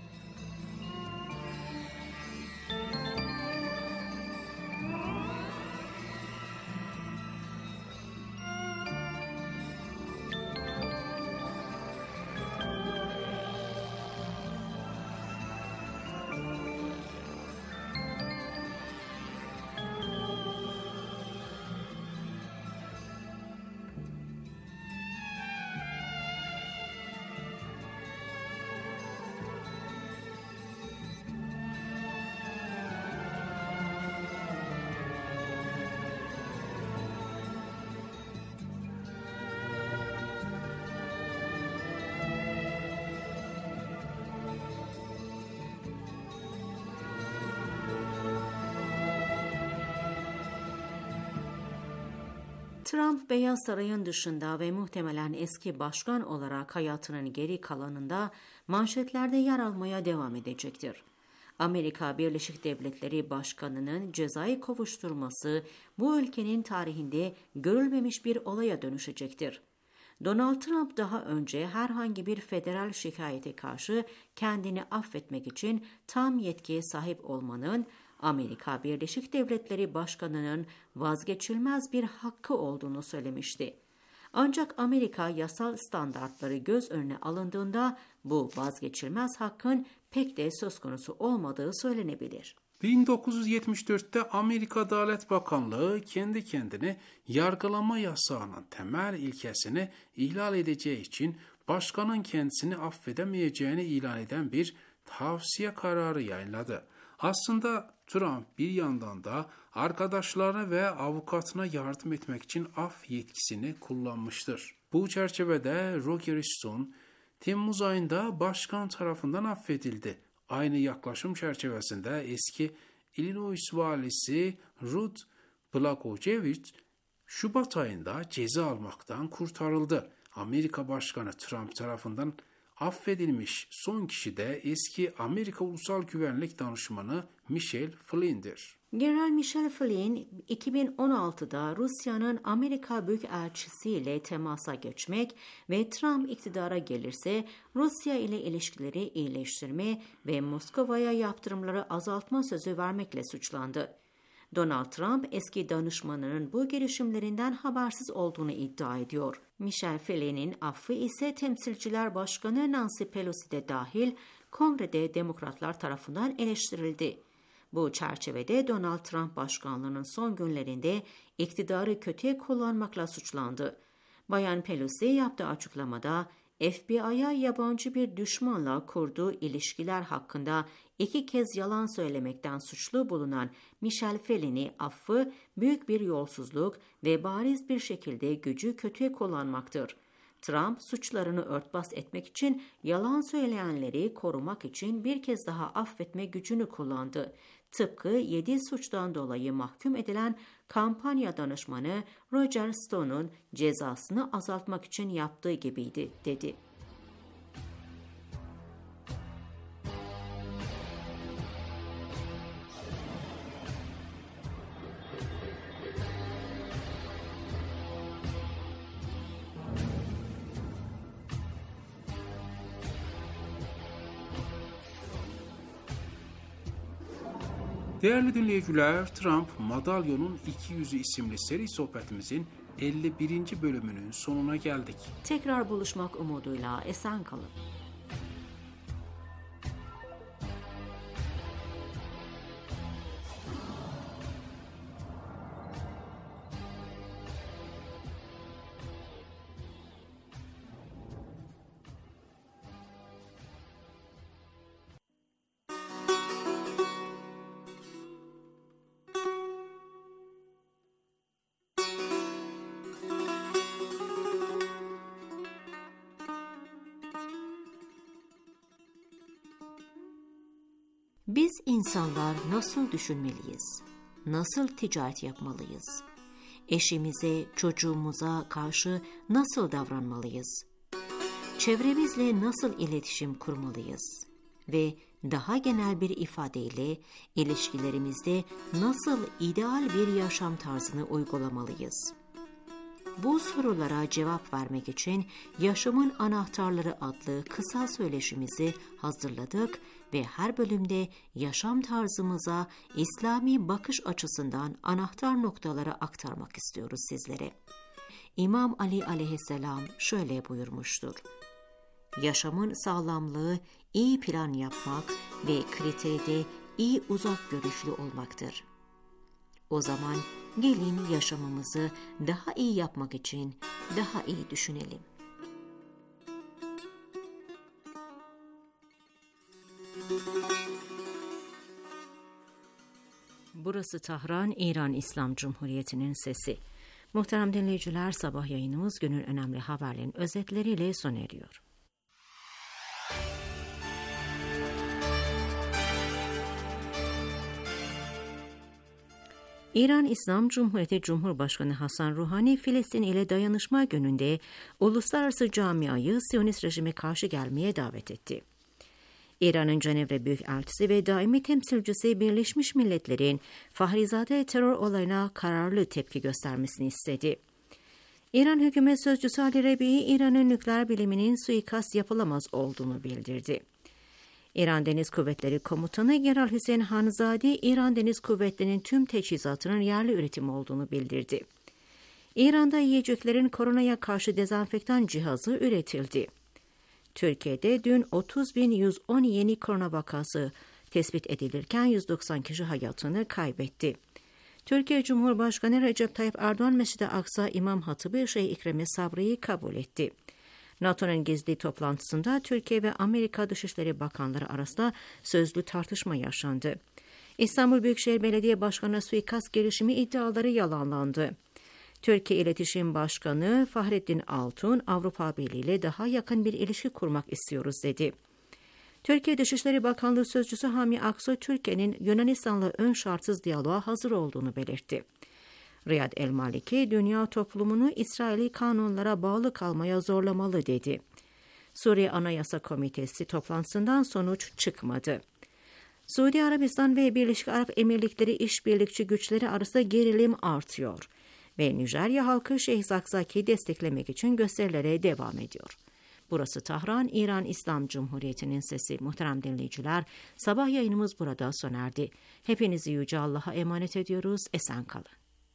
Trump, Beyaz Saray'ın dışında ve muhtemelen eski başkan olarak hayatının geri kalanında manşetlerde yer almaya devam edecektir. Amerika Birleşik Devletleri Başkanı'nın cezai kovuşturması bu ülkenin tarihinde görülmemiş bir olaya dönüşecektir. Donald Trump daha önce herhangi bir federal şikayete karşı kendini affetmek için tam yetkiye sahip olmanın Amerika Birleşik Devletleri Başkanı'nın vazgeçilmez bir hakkı olduğunu söylemişti. Ancak Amerika yasal standartları göz önüne alındığında bu vazgeçilmez hakkın pek de söz konusu olmadığı söylenebilir. bin dokuz yüz yetmiş dörtte Amerika Adalet Bakanlığı kendi kendine yargılama yasağının temel ilkesini ihlal edeceği için başkanın kendisini affedemeyeceğini ilan eden bir tavsiye kararı yayınladı. Aslında Trump bir yandan da arkadaşlarına ve avukatına yardım etmek için af yetkisini kullanmıştır. Bu çerçevede Roger Stone Temmuz ayında başkan tarafından affedildi. Aynı yaklaşım çerçevesinde eski Illinois valisi Ruth Blagojevich Şubat ayında ceza almaktan kurtarıldı. Amerika Başkanı Trump tarafından Affedilmiş son kişi de eski Amerika Ulusal Güvenlik Danışmanı Michael Flynn'dir. General Michael Flynn, iki bin on altıda Rusya'nın Amerika Büyükelçisi ile temasa geçmek ve Trump iktidara gelirse Rusya ile ilişkileri iyileştirme ve Moskova'ya yaptırımları azaltma sözü vermekle suçlandı. Donald Trump eski danışmanının bu girişimlerinden habersiz olduğunu iddia ediyor. Michael Flynn'in affı ise Temsilciler Başkanı Nancy Pelosi de dahil Kongrede Demokratlar tarafından eleştirildi. Bu çerçevede Donald Trump başkanlığının son günlerinde iktidarı kötüye kullanmakla suçlandı. Bayan Pelosi yaptığı açıklamada F B I'ya yabancı bir düşmanla kurduğu ilişkiler hakkında iki kez yalan söylemekten suçlu bulunan Michael Flynn'i affı büyük bir yolsuzluk ve bariz bir şekilde gücü kötüye kullanmaktır. Trump suçlarını örtbas etmek için yalan söyleyenleri korumak için bir kez daha affetme gücünü kullandı. Tıpkı yedi suçtan dolayı mahkum edilen kampanya danışmanı Roger Stone'un cezasını azaltmak için yaptığı gibiydi, dedi. Değerli dinleyiciler, Trump Madalyonun İki Yüzü isimli seri sohbetimizin elli birinci bölümünün sonuna geldik. Tekrar buluşmak umuduyla esen kalın. Biz insanlar nasıl düşünmeliyiz? Nasıl ticaret yapmalıyız? Eşimize, çocuğumuza karşı nasıl davranmalıyız? Çevremizle nasıl iletişim kurmalıyız? Ve daha genel bir ifadeyle ilişkilerimizde nasıl ideal bir yaşam tarzını uygulamalıyız? Bu sorulara cevap vermek için Yaşamın Anahtarları adlı kısa söyleşimizi hazırladık ve her bölümde yaşam tarzımıza İslami bakış açısından anahtar noktaları aktarmak istiyoruz sizlere. İmam Ali aleyhisselam şöyle buyurmuştur: yaşamın sağlamlığı iyi plan yapmak ve kriteri de iyi uzak görüşlü olmaktır. O zaman gelin yaşamımızı daha iyi yapmak için daha iyi düşünelim. Burası Tahran, İran İslam Cumhuriyeti'nin sesi. Muhterem dinleyiciler, sabah yayınımız günün önemli haberlerin özetleriyle sona eriyor. İran İslam Cumhuriyeti Cumhurbaşkanı Hasan Ruhani, Filistin ile dayanışma gününde uluslararası camiayı Siyonist rejime karşı gelmeye davet etti. İran'ın Cenevre Büyükelçisi ve daimi temsilcisi Birleşmiş Milletler'in Fahrizade terör olayına kararlı tepki göstermesini istedi. İran hükümet sözcüsü Ali Rebi'i, İran'ın nükleer biliminin suikast yapılamaz olduğunu bildirdi. İran Deniz Kuvvetleri Komutanı General Hüseyin Hanzadi, İran Deniz Kuvvetleri'nin tüm teçhizatının yerli üretim olduğunu bildirdi. İran'da yiyeceklerin koronaya karşı dezenfektan cihazı üretildi. Türkiye'de dün otuz bin yüz on yeni korona vakası tespit edilirken yüz doksan kişi hayatını kaybetti. Türkiye Cumhurbaşkanı Recep Tayyip Erdoğan Mescid-i Aksa İmam Hatibi Şeyh İkrem Sabri'yi kabul etti. NATO'nun gizli toplantısında Türkiye ve Amerika Dışişleri Bakanları arasında sözlü tartışma yaşandı. İstanbul Büyükşehir Belediye Başkanı suikast girişimi iddiaları yalanlandı. Türkiye İletişim Başkanı Fahrettin Altun, Avrupa Birliği ile daha yakın bir ilişki kurmak istiyoruz dedi. Türkiye Dışişleri Bakanlığı Sözcüsü Hami Aksoy, Türkiye'nin Yunanistan'la ön şartsız diyaloğa hazır olduğunu belirtti. Riyad El Maliki, dünya toplumunu İsraili kanunlara bağlı kalmaya zorlamalı dedi. Suriye Anayasa Komitesi toplantısından sonuç çıkmadı. Suudi Arabistan ve Birleşik Arap Emirlikleri işbirlikçi güçleri arasında gerilim artıyor ve Nijerya halkı Şeyh Zakzaki'yi desteklemek için gösterilere devam ediyor. Burası Tahran, İran İslam Cumhuriyeti'nin sesi. Muhterem dinleyiciler, sabah yayınımız burada sona erdi. Hepinizi Yüce Allah'a emanet ediyoruz. Esen kalın.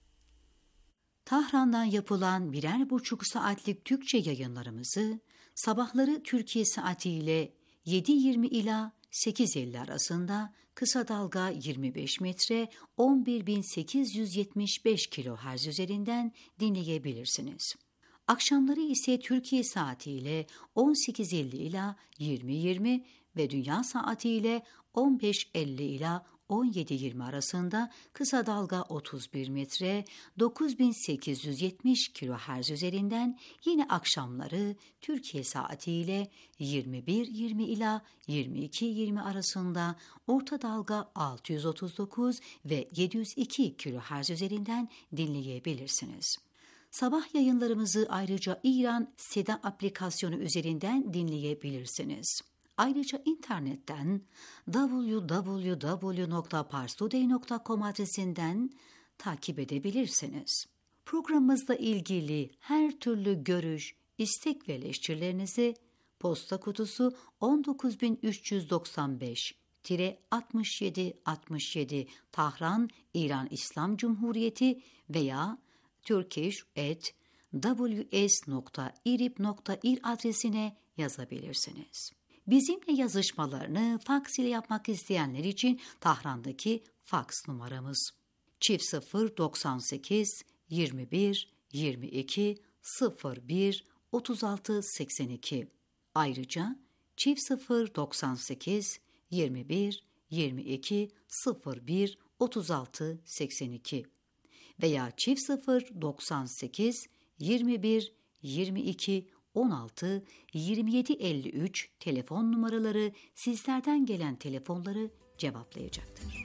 Tahran'dan yapılan birer buçuk saatlik Türkçe yayınlarımızı sabahları Türkiye saatiyle yedi yirmi ila sekiz elli arasında kısa dalga yirmi beş metre on bir bin sekiz yüz yetmiş beş kilohertz üzerinden dinleyebilirsiniz. Akşamları ise Türkiye saatiyle on sekiz elli ila yirmi yirmi ve dünya saatiyle on beş elli ila on yedi yirmi arasında kısa dalga otuz bir metre dokuz bin sekiz yüz yetmiş kilohertz üzerinden yine akşamları Türkiye saatiyle yirmi bir yirmi ila yirmi iki yirmi arasında orta dalga altı yüz otuz dokuz ve yedi yüz iki kilohertz üzerinden dinleyebilirsiniz. Sabah yayınlarımızı ayrıca İran Seda aplikasyonu üzerinden dinleyebilirsiniz. Ayrıca internetten double-u double-u double-u nokta parstoday nokta com adresinden takip edebilirsiniz. Programımızla ilgili her türlü görüş, istek ve eleştirilerinizi posta kutusu on dokuz bin üç yüz doksan beş altmış yedi altmış yedi Tahran, İran İslam Cumhuriyeti veya turkish at w s nokta irib nokta ir adresine yazabilirsiniz. Bizimle yazışmalarını faks ile yapmak isteyenler için Tahran'daki faks numaramız çift sıfır doksan sekiz yirmi bir yirmi iki sıfır bir otuz altı seksen iki. Ayrıca çift sıfır doksan sekiz yirmi bir yirmi iki sıfır bir otuz altı seksen iki veya çift sıfır doksan sekiz yirmi bir yirmi iki on altı yirmi yedi elli üç telefon numaraları sizlerden gelen telefonları cevaplayacaktır.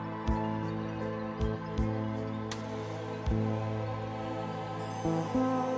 Thank you.